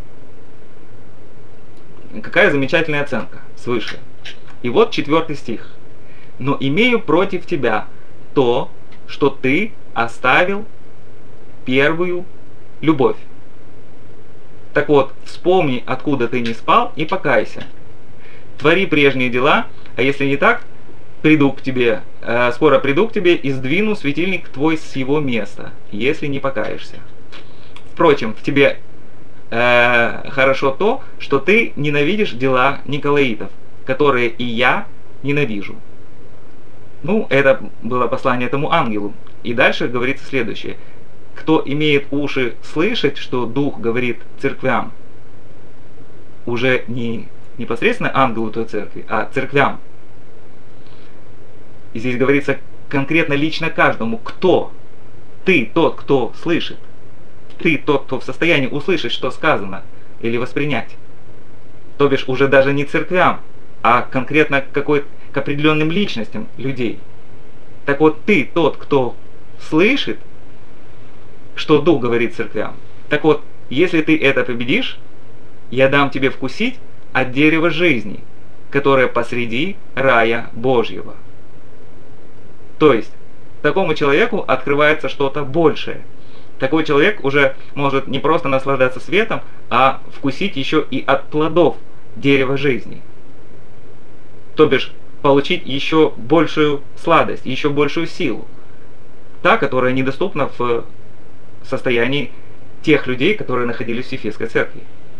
Какая замечательная оценка свыше. И вот четвертый стих. Но имею против тебя то, что ты оставил первую любовь. Так вот, вспомни, откуда ты не спал, и покайся. Твори прежние дела, а если не так, приду к тебе, э, скоро приду к тебе и сдвину светильник твой с его места, если не покаешься. Впрочем, в тебе э, хорошо то, что ты ненавидишь дела николаитов, которые и я ненавижу. Ну, это было послание этому ангелу. И дальше говорится следующее. Кто имеет уши слышать, что Дух говорит церквям, уже не непосредственно ангелу той церкви, а церквям. И здесь говорится конкретно лично каждому, кто ты тот, кто слышит, ты тот, кто в состоянии услышать, что сказано, или воспринять. То бишь уже даже не церквям, а конкретно какой, к определенным личностям людей. Так вот, ты тот, кто слышит, что Дух говорит церквям. Так вот, если ты это победишь, я дам тебе вкусить от дерева жизни, которое посреди рая Божьего. То есть, такому человеку открывается что-то большее. Такой человек уже может не просто наслаждаться светом, а вкусить еще и от плодов дерева жизни. То бишь, получить еще большую сладость, еще большую силу. Та, которая недоступна в состоянии тех людей, которые находились в Ефесской церкви.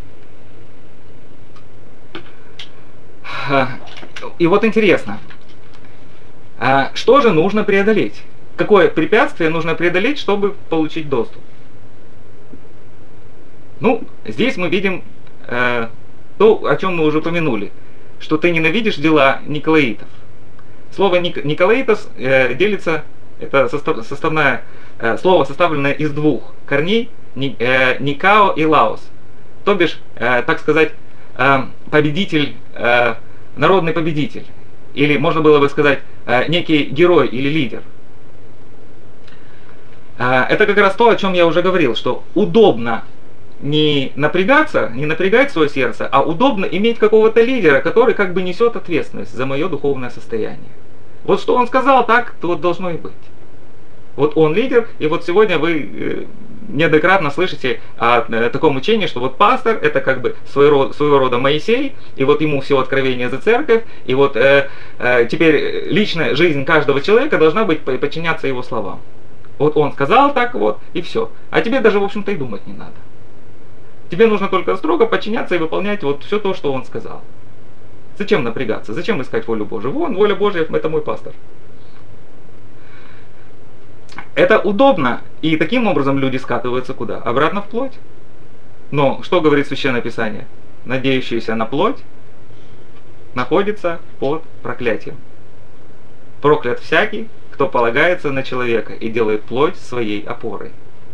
И вот интересно, что же нужно преодолеть? Какое препятствие нужно преодолеть, чтобы получить доступ? Ну, здесь мы видим э, то, о чем мы уже упомянули, что ты ненавидишь дела николаитов. Слово ник- николаитос э, делится, это состав, составное э, слово, составленное из двух корней, ни, э, никао и лаос. То бишь, э, так сказать, э, победитель, э, народный победитель. Или можно было бы сказать, э, некий герой или лидер. Э, это как раз то, о чем я уже говорил, что удобно не напрягаться, не напрягать свое сердце, а удобно иметь какого-то лидера, который как бы несет ответственность за мое духовное состояние. Вот что он сказал, так то должно и быть. Вот он лидер, и вот сегодня вы э, неоднократно слышите о э, таком учении, что вот пастор это как бы своего, своего рода Моисей, и вот ему все откровение за церковь, и вот э, э, теперь личная жизнь каждого человека должна быть подчиняться его словам. Вот он сказал так вот, и все. А тебе даже, в общем-то, и думать не надо. Тебе нужно только строго подчиняться и выполнять вот все то, что он сказал. Зачем напрягаться? Зачем искать волю Божию? Вон, воля Божья, это мой пастор. Это удобно, и таким образом люди скатываются куда? Обратно в плоть. Но что говорит Священное Писание? Надеющийся на плоть находится под проклятием. Проклят всякий, кто полагается на человека и делает плоть своей опорой.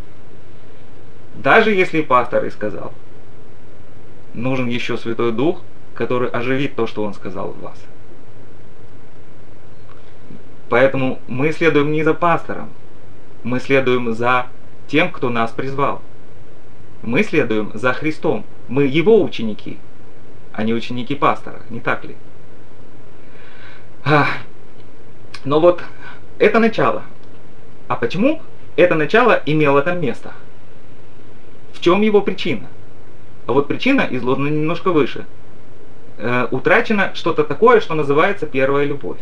Даже если пастор и сказал, нужен еще Святой Дух, который оживит то, что он сказал в вас. Поэтому мы следуем не за пастором, мы следуем за тем, кто нас призвал. Мы следуем за Христом, мы Его ученики, а не ученики пастора, не так ли? Но вот это начало. А почему это начало имело там место? В чем его причина? А вот причина изложена немножко выше. Э, утрачено что-то такое, что называется первая любовь.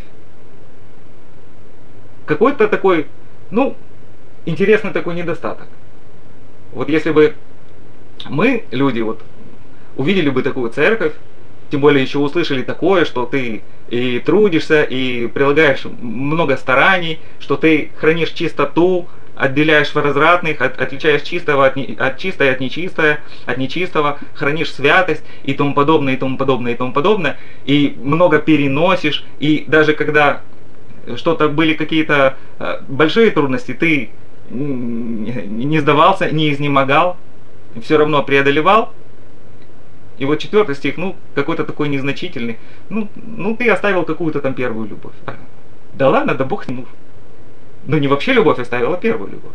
Какой-то такой, ну, интересный такой недостаток. Вот если бы мы, люди, вот, увидели бы такую церковь, тем более еще услышали такое, что ты и трудишься, и прилагаешь много стараний, что ты хранишь чистоту, отделяешь развратных, от, отличаешь чистого от, не, от чистого от нечистого, от нечистого, хранишь святость и тому подобное, и тому подобное, и тому подобное, и много переносишь, и даже когда что-то были какие-то большие трудности, ты не сдавался, не изнемогал, все равно преодолевал. И вот четвертый стих, ну, какой-то такой незначительный, ну, ну ты оставил какую-то там первую любовь. Да ладно, да Бог с ним. Но не вообще любовь оставила, первую любовь.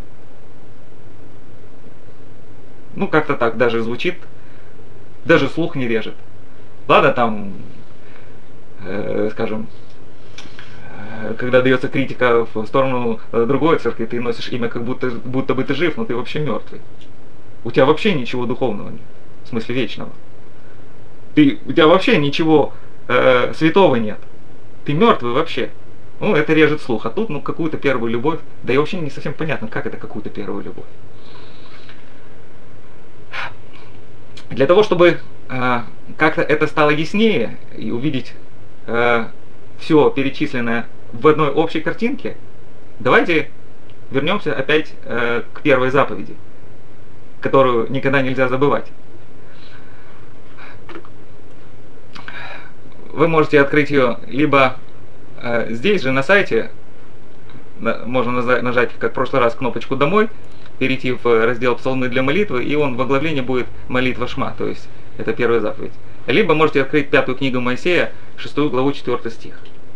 Ну, как-то так даже звучит, даже слух не режет. Ладно, там, э, скажем, э, когда дается критика в сторону другой церкви, ты носишь имя, как будто, будто бы ты жив, но ты вообще мертвый. У тебя вообще ничего духовного нет, в смысле вечного. Ты, у тебя вообще ничего э, святого нет. Ты мертвый вообще. Ну, это режет слух. А тут, ну, какую-то первую любовь. Да и вообще не совсем понятно, как это какую-то первую любовь. Для того, чтобы э, как-то это стало яснее и увидеть э, все перечисленное в одной общей картинке, давайте вернемся опять э, к первой заповеди, которую никогда нельзя забывать. Вы можете открыть ее либо здесь же на сайте можно нажать, как в прошлый раз, кнопочку «Домой», перейти в раздел «Псалмы для молитвы», и он в оглавлении будет «Молитва Шма», то есть это первая заповедь. Либо можете открыть пятую книгу Моисея, шестую главу, четвёртый стих.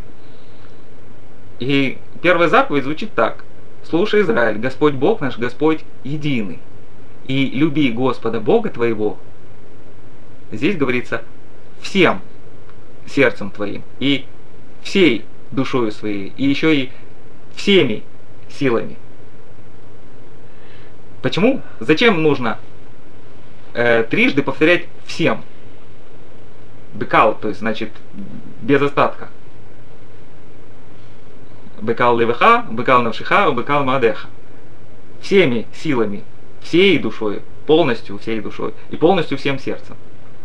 И первая заповедь звучит так: «Слушай, Израиль, Господь Бог наш, Господь единый, и люби Господа Бога твоего». Здесь говорится всем сердцем твоим, и всей душою своей, и еще и всеми силами. Почему? Зачем нужно э, трижды повторять всем? Бекал, то есть, значит, без остатка. Бекал левеха, бекал навшиха, бекал маадеха. Всеми силами, всей душой, полностью всей душой и полностью всем сердцем.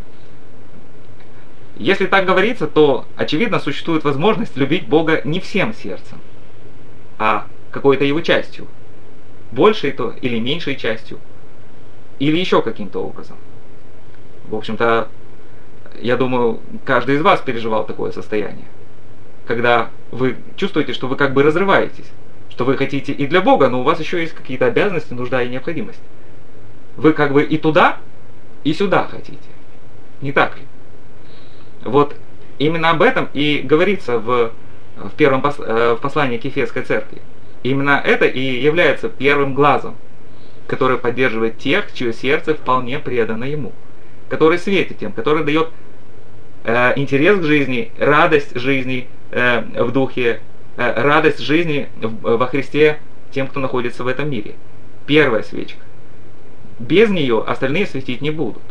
Если так говорится, то, очевидно, существует возможность любить Бога не всем сердцем, а какой-то его частью. Большей то или меньшей частью. Или еще каким-то образом. В общем-то, я думаю, каждый из вас переживал такое состояние. Когда вы чувствуете, что вы как бы разрываетесь. Что вы хотите и для Бога, но у вас еще есть какие-то обязанности, нужда и необходимость. Вы как бы и туда, и сюда хотите. Не так ли? Вот именно об этом и говорится в, в первом пос, в послании к Ефесской церкви. Именно это и является первым глазом, который поддерживает тех, чье сердце вполне предано Ему, который светит тем, который дает э, интерес к жизни, радость жизни э, в духе, э, радость жизни в, во Христе тем, кто находится в этом мире. Первая свечка. Без нее остальные светить не будут.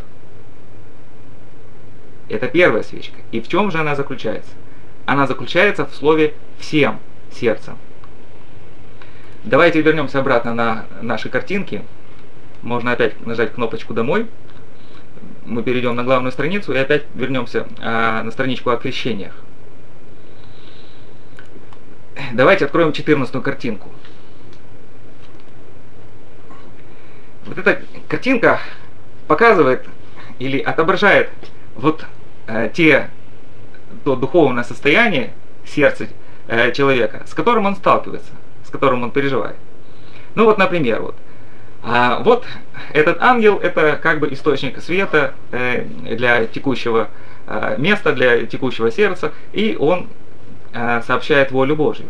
Это первая свечка. И в чем же она заключается? Она заключается в слове «всем сердцем». Давайте вернемся обратно на наши картинки. Можно опять нажать кнопочку «Домой». Мы перейдем на главную страницу и опять вернемся а, на страничку о крещениях. Давайте откроем четырнадцатую картинку. Вот эта картинка показывает или отображает вот э, те, то духовное состояние сердца э, человека, с которым он сталкивается, с которым он переживает. Ну вот, например, вот, а, вот этот ангел — это как бы источник света э, для текущего э, места, для текущего сердца, и он э, сообщает волю Божью.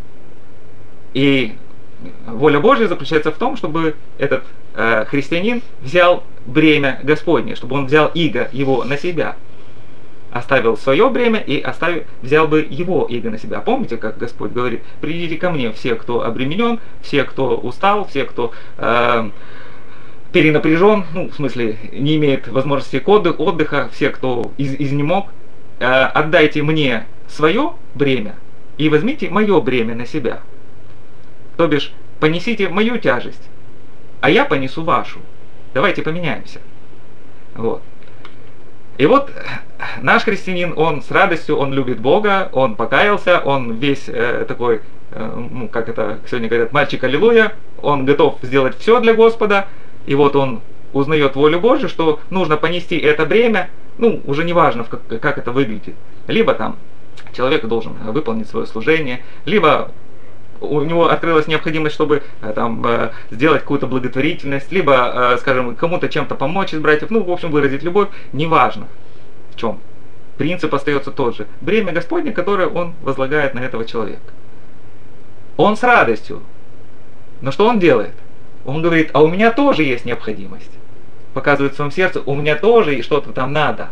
И воля Божья заключается в том, чтобы этот э, христианин взял бремя Господне, чтобы он взял иго его на себя. Оставил свое бремя и оставил, взял бы его иго на себя. Помните, как Господь говорит: «Придите ко мне все, кто обременен, все, кто устал, все, кто э, перенапряжен, ну, в смысле, не имеет возможности к отдых, отдыха, все, кто из, изнемог, э, отдайте мне свое бремя и возьмите мое бремя на себя». То бишь, понесите мою тяжесть, а я понесу вашу. Давайте поменяемся. Вот. И вот наш христианин, он с радостью, он любит Бога, он покаялся, он весь э, такой, э, ну, как это сегодня говорят, мальчик аллилуйя, он готов сделать все для Господа, и вот он узнает волю Божью, что нужно понести это бремя, ну, уже не важно, как, как это выглядит. Либо там человек должен выполнить свое служение, либо у него открылась необходимость, чтобы там сделать какую-то благотворительность, либо, скажем, кому-то чем-то помочь из братьев, ну, в общем, выразить любовь, неважно в чем. Принцип остается тот же. Бремя Господне, которое он возлагает на этого человека. Он с радостью. Но что он делает? Он говорит: а у меня тоже есть необходимость. Показывает в своем сердце: у меня тоже что-то там надо.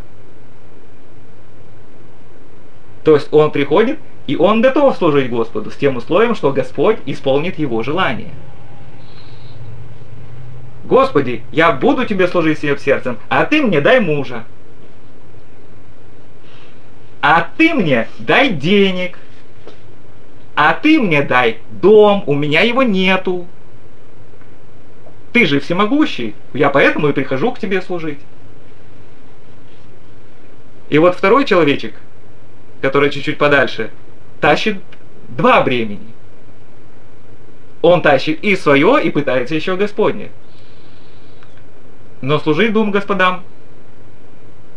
То есть он приходит, и он готов служить Господу с тем условием, что Господь исполнит его желание. Господи, я буду тебе служить всем сердцем, а ты мне дай мужа. А ты мне дай денег. А ты мне дай дом, у меня его нету. Ты же всемогущий, я поэтому и прихожу к тебе служить. И вот второй человечек, который чуть-чуть подальше, тащит два бремени. Он тащит и свое, и пытается еще Господне. Но служить двум господам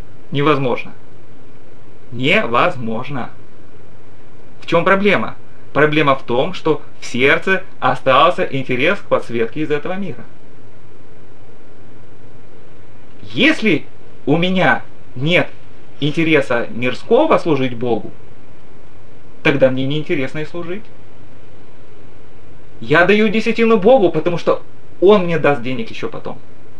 невозможно. Невозможно. В чем проблема? Проблема в том, что в сердце остался интерес к подсветке из этого мира. Если у меня нет интереса мирского служить Богу, тогда мне неинтересно и служить. Я даю десятину Богу, потому что Он мне даст денег еще потом.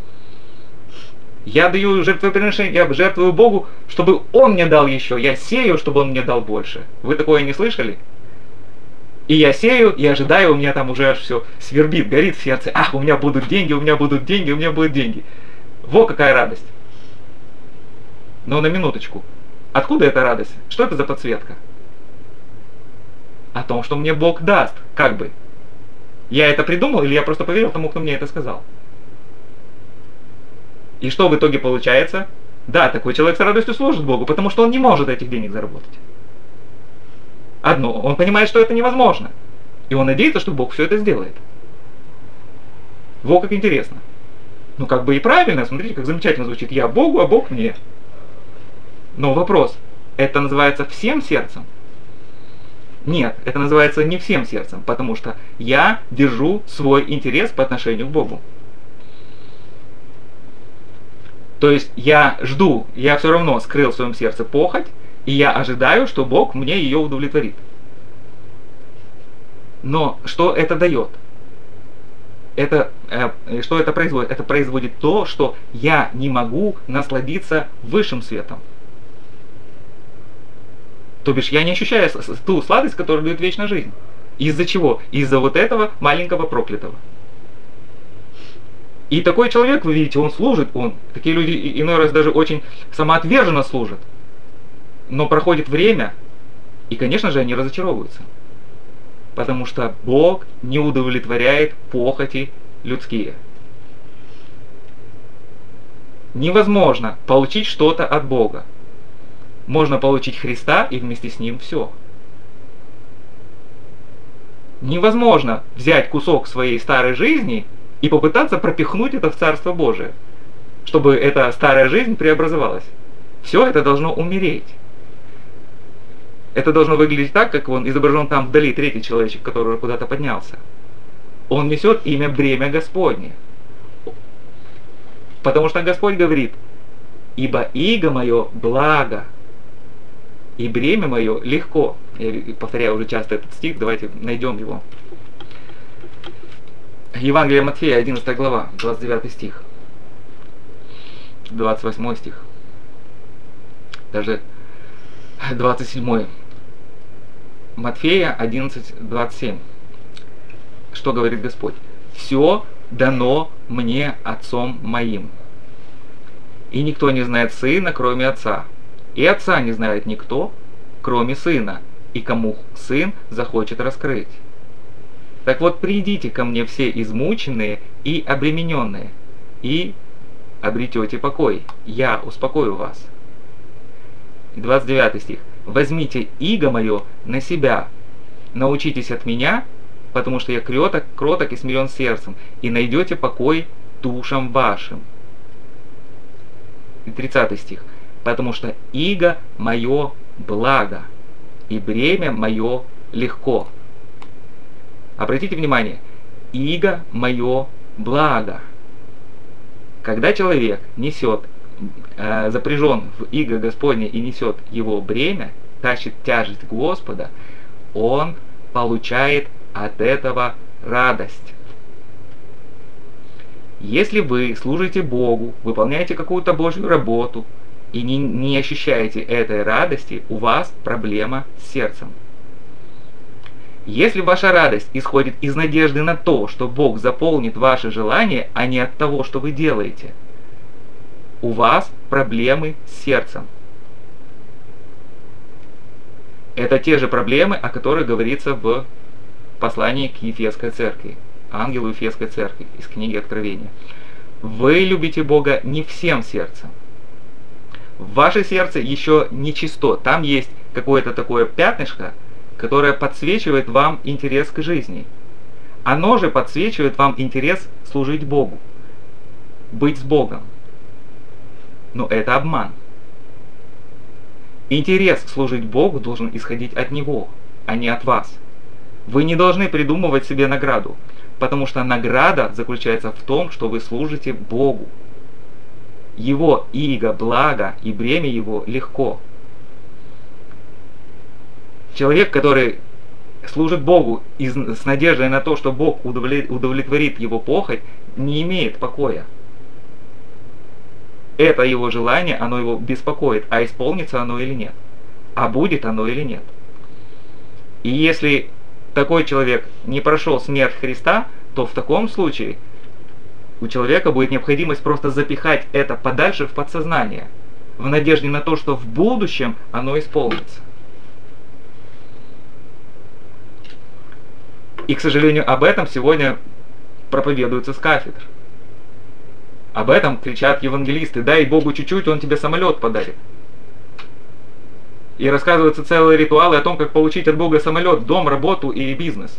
Я даю жертвоприношение, я жертвую Богу, чтобы Он мне дал еще. Я сею, чтобы Он мне дал больше. Вы такое не слышали? И я сею, и ожидаю, у меня там уже аж все свербит, горит в сердце. Ах, у меня будут деньги, у меня будут деньги, у меня будут деньги. Во какая радость. Но на минуточку. Откуда эта радость? Что это за подсветка? О том, что мне Бог даст, как бы. Я это придумал, или я просто поверил тому, кто мне это сказал? И что в итоге получается? Да, такой человек с радостью служит Богу, потому что он не может этих денег заработать. Одно, он понимает, что это невозможно. И он надеется, что Бог все это сделает. Во, как интересно. Ну, как бы и правильно, смотрите, как замечательно звучит. Я Богу, а Бог мне. Но вопрос, это называется всем сердцем? Нет, это называется не всем сердцем, потому что я держу свой интерес по отношению к Богу. То есть я жду, я все равно скрыл в своем сердце похоть, и я ожидаю, что Бог мне ее удовлетворит. Но что это дает? Это, э, что это производит? Это производит то, что я не могу насладиться высшим светом. То бишь я не ощущаю ту сладость, которая дает вечная жизнь. Из-за чего? Из-за вот этого маленького проклятого. И такой человек, вы видите, он служит, он, такие люди иной раз даже очень самоотверженно служат. Но проходит время, и, конечно же, они разочаровываются. Потому что Бог не удовлетворяет похоти людские. Невозможно получить что-то от Бога. Можно получить Христа и вместе с Ним все. Невозможно взять кусок своей старой жизни и попытаться пропихнуть это в Царство Божие, чтобы эта старая жизнь преобразовалась. Все это должно умереть. Это должно выглядеть так, как он изображен там вдали, третий человечек, который куда-то поднялся. Он несет имя бремя Господне. Потому что Господь говорит: ибо иго мое благо, и бремя мое легко. Я повторяю уже часто этот стих, давайте найдем его. Евангелие Матфея, одиннадцатая глава, двадцать девятый стих, двадцать восьмой стих, даже двадцать седьмой. Матфея одиннадцать, двадцать семь. Что говорит Господь? «Все дано мне Отцом моим, и никто не знает Сына, кроме Отца, и Отца не знает никто, кроме Сына, и кому Сын захочет раскрыть. Так вот, придите ко мне все измученные и обремененные, и обретете покой. Я успокою вас». двадцать девятый стих. «Возьмите иго мое на себя, научитесь от меня, потому что я кроток, кроток и смирен сердцем, и найдете покой душам вашим». И тридцатый стих. «Потому что иго мое благо, и бремя мое легко». Обратите внимание, иго мое благо. Когда человек несет, э, запряжен в иго Господне и несет его бремя, тащит тяжесть Господа, он получает от этого радость. Если вы служите Богу, выполняете какую-то Божью работу и не, не ощущаете этой радости, у вас проблема с сердцем. Если ваша радость исходит из надежды на то, что Бог заполнит ваши желания, а не от того, что вы делаете, у вас проблемы с сердцем. Это те же проблемы, о которых говорится в послании к Ефесской церкви, ангелу Ефесской церкви, из книги Откровения. Вы любите Бога не всем сердцем. В ваше сердце еще не чисто. Там есть какое-то такое пятнышко, которое подсвечивает вам интерес к жизни. Оно же подсвечивает вам интерес служить Богу, быть с Богом. Но это обман. Интерес служить Богу должен исходить от Него, а не от вас. Вы не должны придумывать себе награду, потому что награда заключается в том, что вы служите Богу. Его иго, благо и бремя его легко. Человек, который служит Богу из, с надеждой на то, что Бог удовлетворит его похоть, не имеет покоя. Это его желание, оно его беспокоит, а исполнится оно или нет, а будет оно или нет. И если такой человек не прошел смерть Христа, то в таком случае у человека будет необходимость просто запихать это подальше в подсознание, в надежде на то, что в будущем оно исполнится. И, к сожалению, об этом сегодня проповедуется с кафедр. Об этом кричат евангелисты. Дай Богу чуть-чуть, Он тебе самолет подарит. И рассказываются целые ритуалы о том, как получить от Бога самолет, дом, работу и бизнес.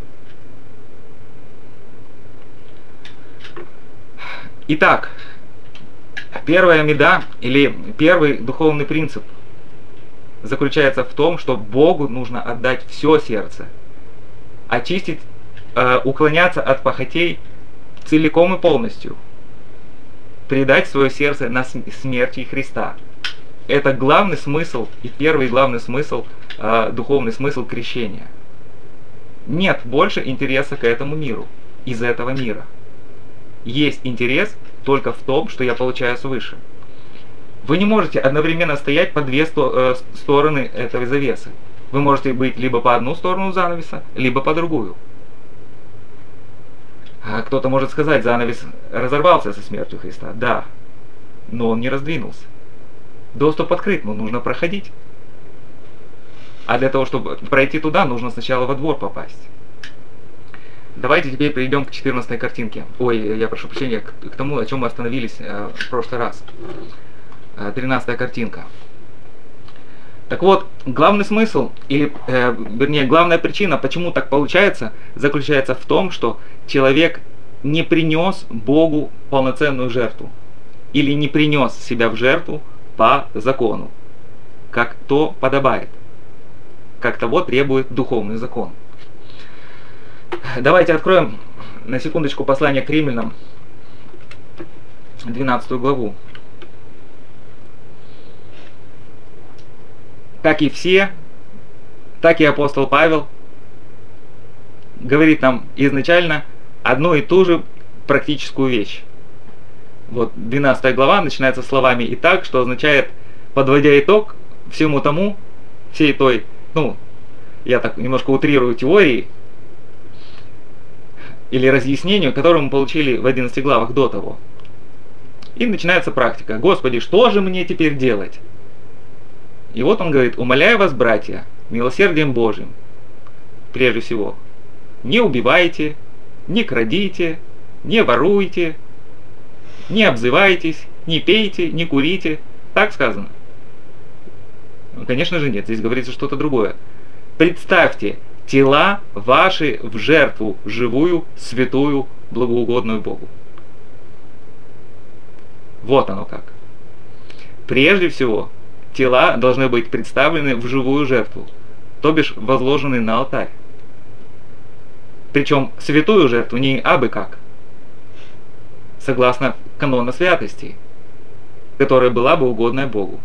Итак, первая меда, или первый духовный принцип, заключается в том, что Богу нужно отдать все сердце, очистить, э, уклоняться от похотей целиком и полностью, предать свое сердце на смерти Христа. Это главный смысл и первый главный смысл, э, духовный смысл крещения. Нет больше интереса к этому миру, из этого мира. Есть интерес только в том, что я получаю свыше. Вы не можете одновременно стоять по две сто, э, стороны этой завесы. Вы можете быть либо по одну сторону занавеса, либо по другую. А кто-то может сказать, занавес разорвался со смертью Христа. Да, но он не раздвинулся. Доступ открыт, но нужно проходить. А для того, чтобы пройти туда, нужно сначала во двор попасть. Давайте теперь перейдем к четырнадцатой картинке. Ой, я прошу прощения, к, к тому, о чем мы остановились э, в прошлый раз. Э, тринадцатая картинка. Так вот, главный смысл, или, э, вернее, главная причина, почему так получается, заключается в том, что человек не принес Богу полноценную жертву. Или не принес себя в жертву по закону, как то подобает, как того требует духовный закон. Давайте откроем на секундочку послание к Римлянам, двенадцатую главу. Как и все, так и апостол Павел говорит нам изначально одну и ту же практическую вещь. Вот двенадцатая глава начинается словами «итак», что означает, подводя итог всему тому, всей той, ну, я так немножко утрирую теории, или разъяснению, которое мы получили в одиннадцати главах до того. И начинается практика. Господи, что же мне теперь делать? И вот он говорит, умоляю вас, братья, милосердием Божьим, прежде всего, не убивайте, не крадите, не воруйте, не обзывайтесь, не пейте, не курите. Так сказано? Ну, конечно же нет, здесь говорится что-то другое. Представьте тела ваши в жертву живую, святую, благоугодную Богу. Вот оно как. Прежде всего, тела должны быть представлены в живую жертву, то бишь возложены на алтарь. Причем святую жертву не абы как, согласно канону святости, которая была бы угодная Богу.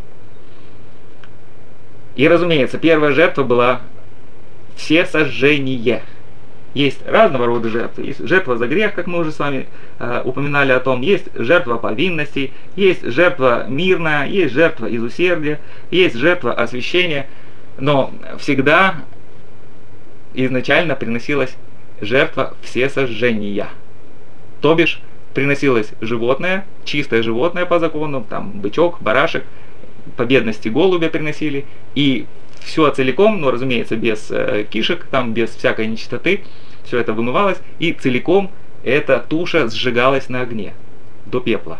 И, разумеется, первая жертва была все сожжение. Есть разного рода жертвы. Есть жертва за грех, как мы уже с вами э, упоминали о том. Есть жертва повинности, есть жертва мирная, есть жертва из усердия, есть жертва освящения. Но всегда изначально приносилась жертва всесожжения. То бишь приносилось животное, чистое животное по закону, там бычок, барашек, по бедности голубя приносили, и все целиком, ну, разумеется, без э, кишек, там, без всякой нечистоты, все это вымывалось, и целиком эта туша сжигалась на огне до пепла.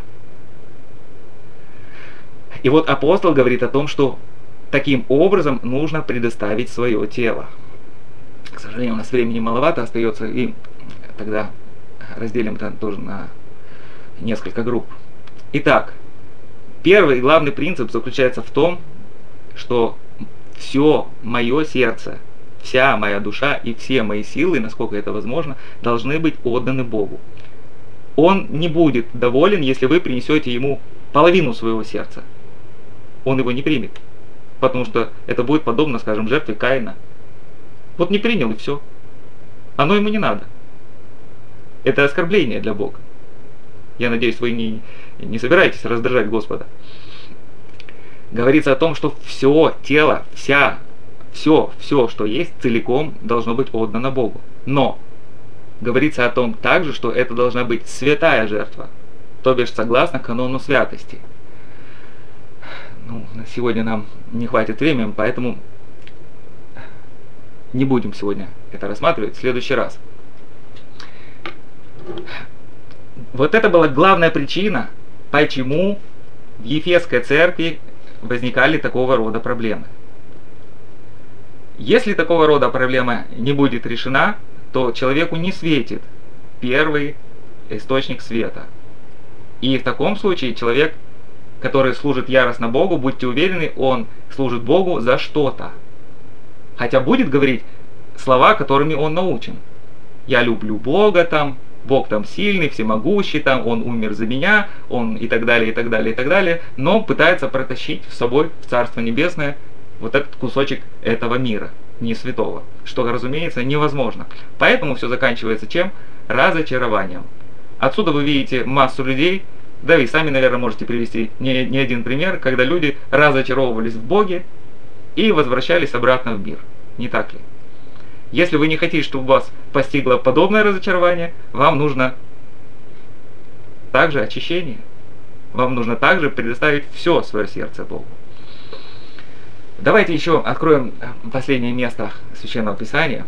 И вот апостол говорит о том, что таким образом нужно предоставить свое тело. К сожалению, у нас времени маловато остается, и тогда разделим это тоже на несколько групп. Итак, первый и главный принцип заключается в том, что все мое сердце, вся моя душа и все мои силы, насколько это возможно, должны быть отданы Богу. Он не будет доволен, если вы принесете ему половину своего сердца. Он его не примет, потому что это будет подобно, скажем, жертве Каина. Вот не принял и все. Оно ему не надо. Это оскорбление для Бога. Я надеюсь, вы не, не собираетесь раздражать Господа. Говорится о том, что все тело, вся, все, все, что есть, целиком должно быть отдано Богу. Но говорится о том также, что это должна быть святая жертва, то бишь согласно канону святости. Ну, сегодня нам не хватит времени, поэтому не будем сегодня это рассматривать в следующий раз. Вот это была главная причина, почему в Ефесской церкви возникали такого рода проблемы. Если такого рода проблема не будет решена, то человеку не светит первый источник света. И в таком случае человек, который служит яростно Богу, будьте уверены, он служит Богу за что-то. Хотя будет говорить слова, которыми он научен. Я люблю Бога там, Бог там сильный, всемогущий там, Он умер за меня, Он и так далее, и так далее, и так далее, но пытается протащить в собой в Царство Небесное вот этот кусочек этого мира, не святого, что, разумеется, невозможно. Поэтому все заканчивается чем? Разочарованием. Отсюда вы видите массу людей, да и сами, наверное, можете привести не, не один пример, когда люди разочаровывались в Боге и возвращались обратно в мир. Не так ли? Если вы не хотите, чтобы вас постигло подобное разочарование, вам нужно также очищение. Вам нужно также предоставить все свое сердце Богу. Давайте еще откроем последнее место Священного Писания.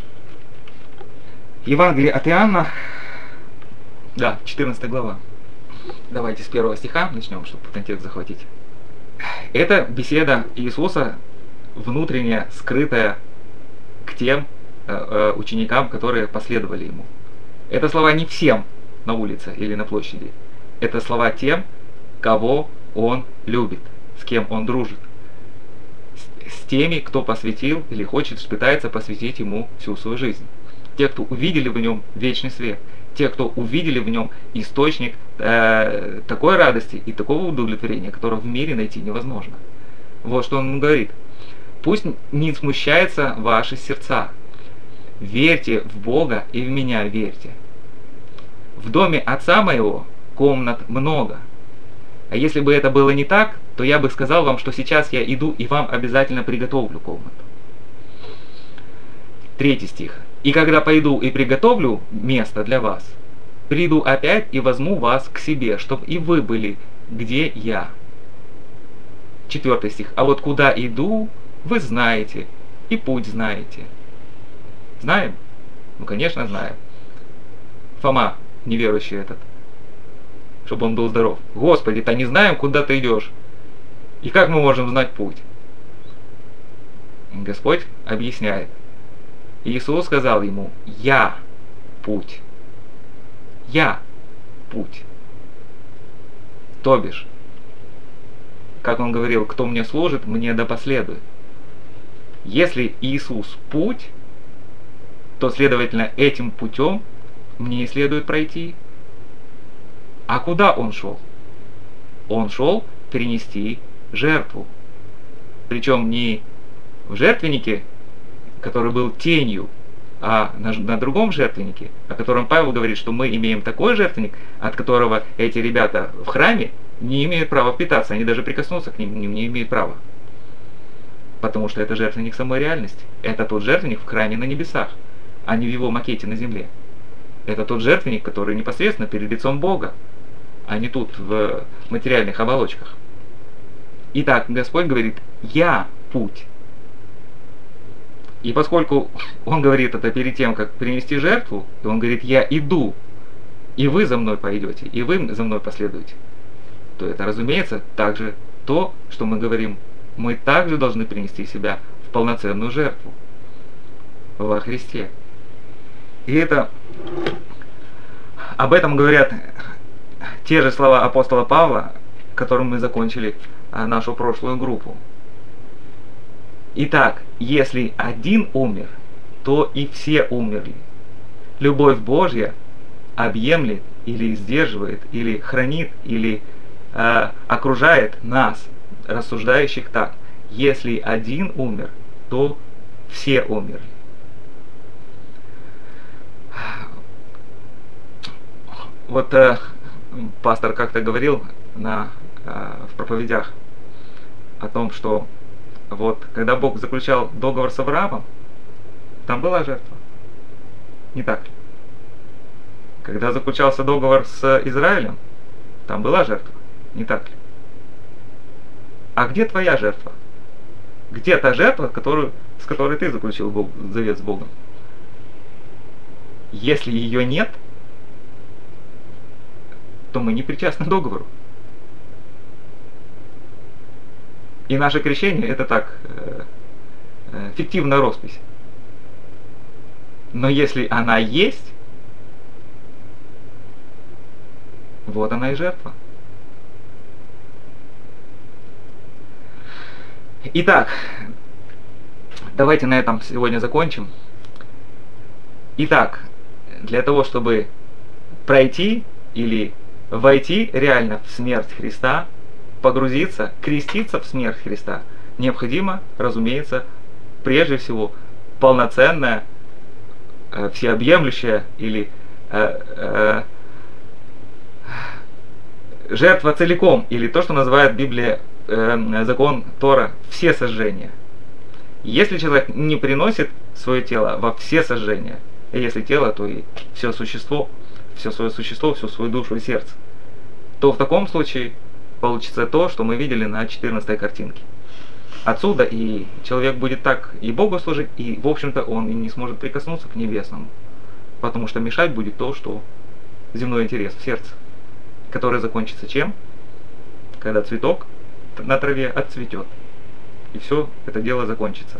Евангелие от Иоанна, да, четырнадцатая глава. Давайте с первого стиха начнем, чтобы контекст захватить. Это беседа Иисуса, внутренняя, скрытая, к тем э, ученикам, которые последовали Ему. Это слова не всем на улице или на площади. Это слова тем, кого Он любит, с кем Он дружит. С, с теми, кто посвятил или хочет, пытается посвятить Ему всю свою жизнь. Те, кто увидели в Нем вечный свет. Те, кто увидели в Нем источник э, такой радости и такого удовлетворения, которого в мире найти невозможно. Вот что Он говорит. Пусть не смущаются ваши сердца. Верьте в Бога и в меня верьте. В доме Отца моего комнат много. А если бы это было не так, то я бы сказал вам, что сейчас я иду и вам обязательно приготовлю комнату. Третий стих. И когда пойду и приготовлю место для вас, приду опять и возьму вас к себе, чтобы и вы были, где я. Четвертый стих. А вот куда иду, вы знаете, и путь знаете. Знаем? Ну, конечно, знаем. Фома, неверующий этот, чтобы он был здоров. Господи-то не знаем, куда ты идешь. И как мы можем знать путь? Господь объясняет. Иисус сказал ему: «Я путь». «Я путь». То бишь, как он говорил, кто мне служит, мне да последует. Если Иисус путь, то, следовательно, этим путем мне и следует пройти. А куда он шел? Он шел принести жертву. Причем не в жертвеннике, который был тенью, а на, на другом жертвеннике, о котором Павел говорит, что мы имеем такой жертвенник, от которого эти ребята в храме не имеют права питаться, они даже прикоснуться к ним не, не имеют права. Потому что это жертвенник самой реальности. Это тот жертвенник в храме на небесах, а не в его макете на земле. Это тот жертвенник, который непосредственно перед лицом Бога, а не тут в материальных оболочках. Итак, Господь говорит: «Я путь». И поскольку Он говорит это перед тем, как принести жертву, и Он говорит: «Я иду, и вы за мной пойдете, и вы за мной последуете», то это, разумеется, также то, что мы говорим, мы также должны принести себя в полноценную жертву во Христе. И это, об этом говорят те же слова апостола Павла, которым мы закончили нашу прошлую группу. Итак, если один умер, то и все умерли. Любовь Божья объемлет или сдерживает, или хранит, или э, окружает нас, рассуждающих так. Если один умер, то все умерли. Вот э, пастор как-то говорил на, э, в проповедях о том, что вот когда Бог заключал договор с Авраамом, там была жертва. Не так ли? Когда заключался договор с Израилем, там была жертва. Не так ли? А где твоя жертва? Где та жертва, которую, с которой ты заключил Бог, завет с Богом? Если ее нет, то мы не причастны к договору. И наше крещение это так, э, э, фиктивная роспись. Но если она есть, вот она и жертва. Итак, давайте на этом сегодня закончим. Итак, для того, чтобы пройти или войти реально в смерть Христа, погрузиться, креститься в смерть Христа, необходимо, разумеется, прежде всего полноценная, э, всеобъемлющая или э, э, жертва целиком, или то, что называет Библия э, закон Тора, все сожжения. Если человек не приносит свое тело во все сожжения, и если тело, то и все существо, все свое существо, всю свою душу и сердце, то в таком случае получится то, что мы видели на четырнадцатой картинке. Отсюда и человек будет так и Богу служить, и в общем-то он и не сможет прикоснуться к небесному, потому что мешать будет то, что земной интерес в сердце, который закончится чем? Когда цветок на траве отцветет, и все это дело закончится.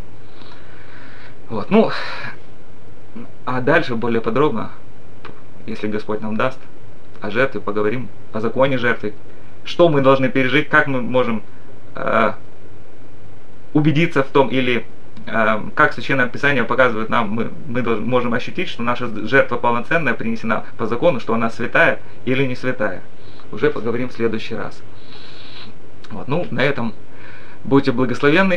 Вот, ну, а дальше более подробно, если Господь нам даст, о жертве поговорим, о законе жертвы, что мы должны пережить, как мы можем э, убедиться в том, или э, как Священное Писание показывает нам, мы, мы должны, можем ощутить, что наша жертва полноценная, принесена по закону, что она святая или не святая. Уже поговорим в следующий раз. Вот, ну, на этом будьте благословенны.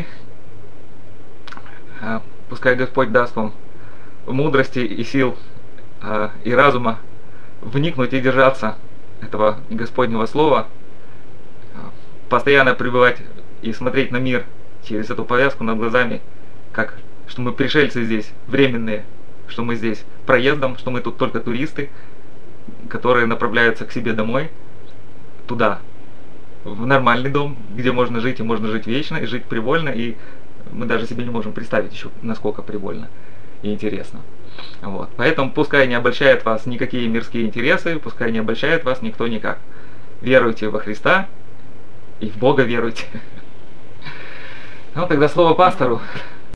Э, пускай Господь даст вам мудрости и сил э, и разума вникнуть и держаться этого Господнего Слова, постоянно пребывать и смотреть на мир через эту повязку над глазами, как что мы пришельцы здесь, временные, что мы здесь проездом, что мы тут только туристы, которые направляются к себе домой, туда, в нормальный дом, где можно жить и можно жить вечно, и жить привольно, и мы даже себе не можем представить еще, насколько привольно и интересно. Вот. Поэтому пускай не обольщает вас никакие мирские интересы, пускай не обольщает вас никто никак. Веруйте во Христа и в Бога веруйте. Ну тогда слово пастору.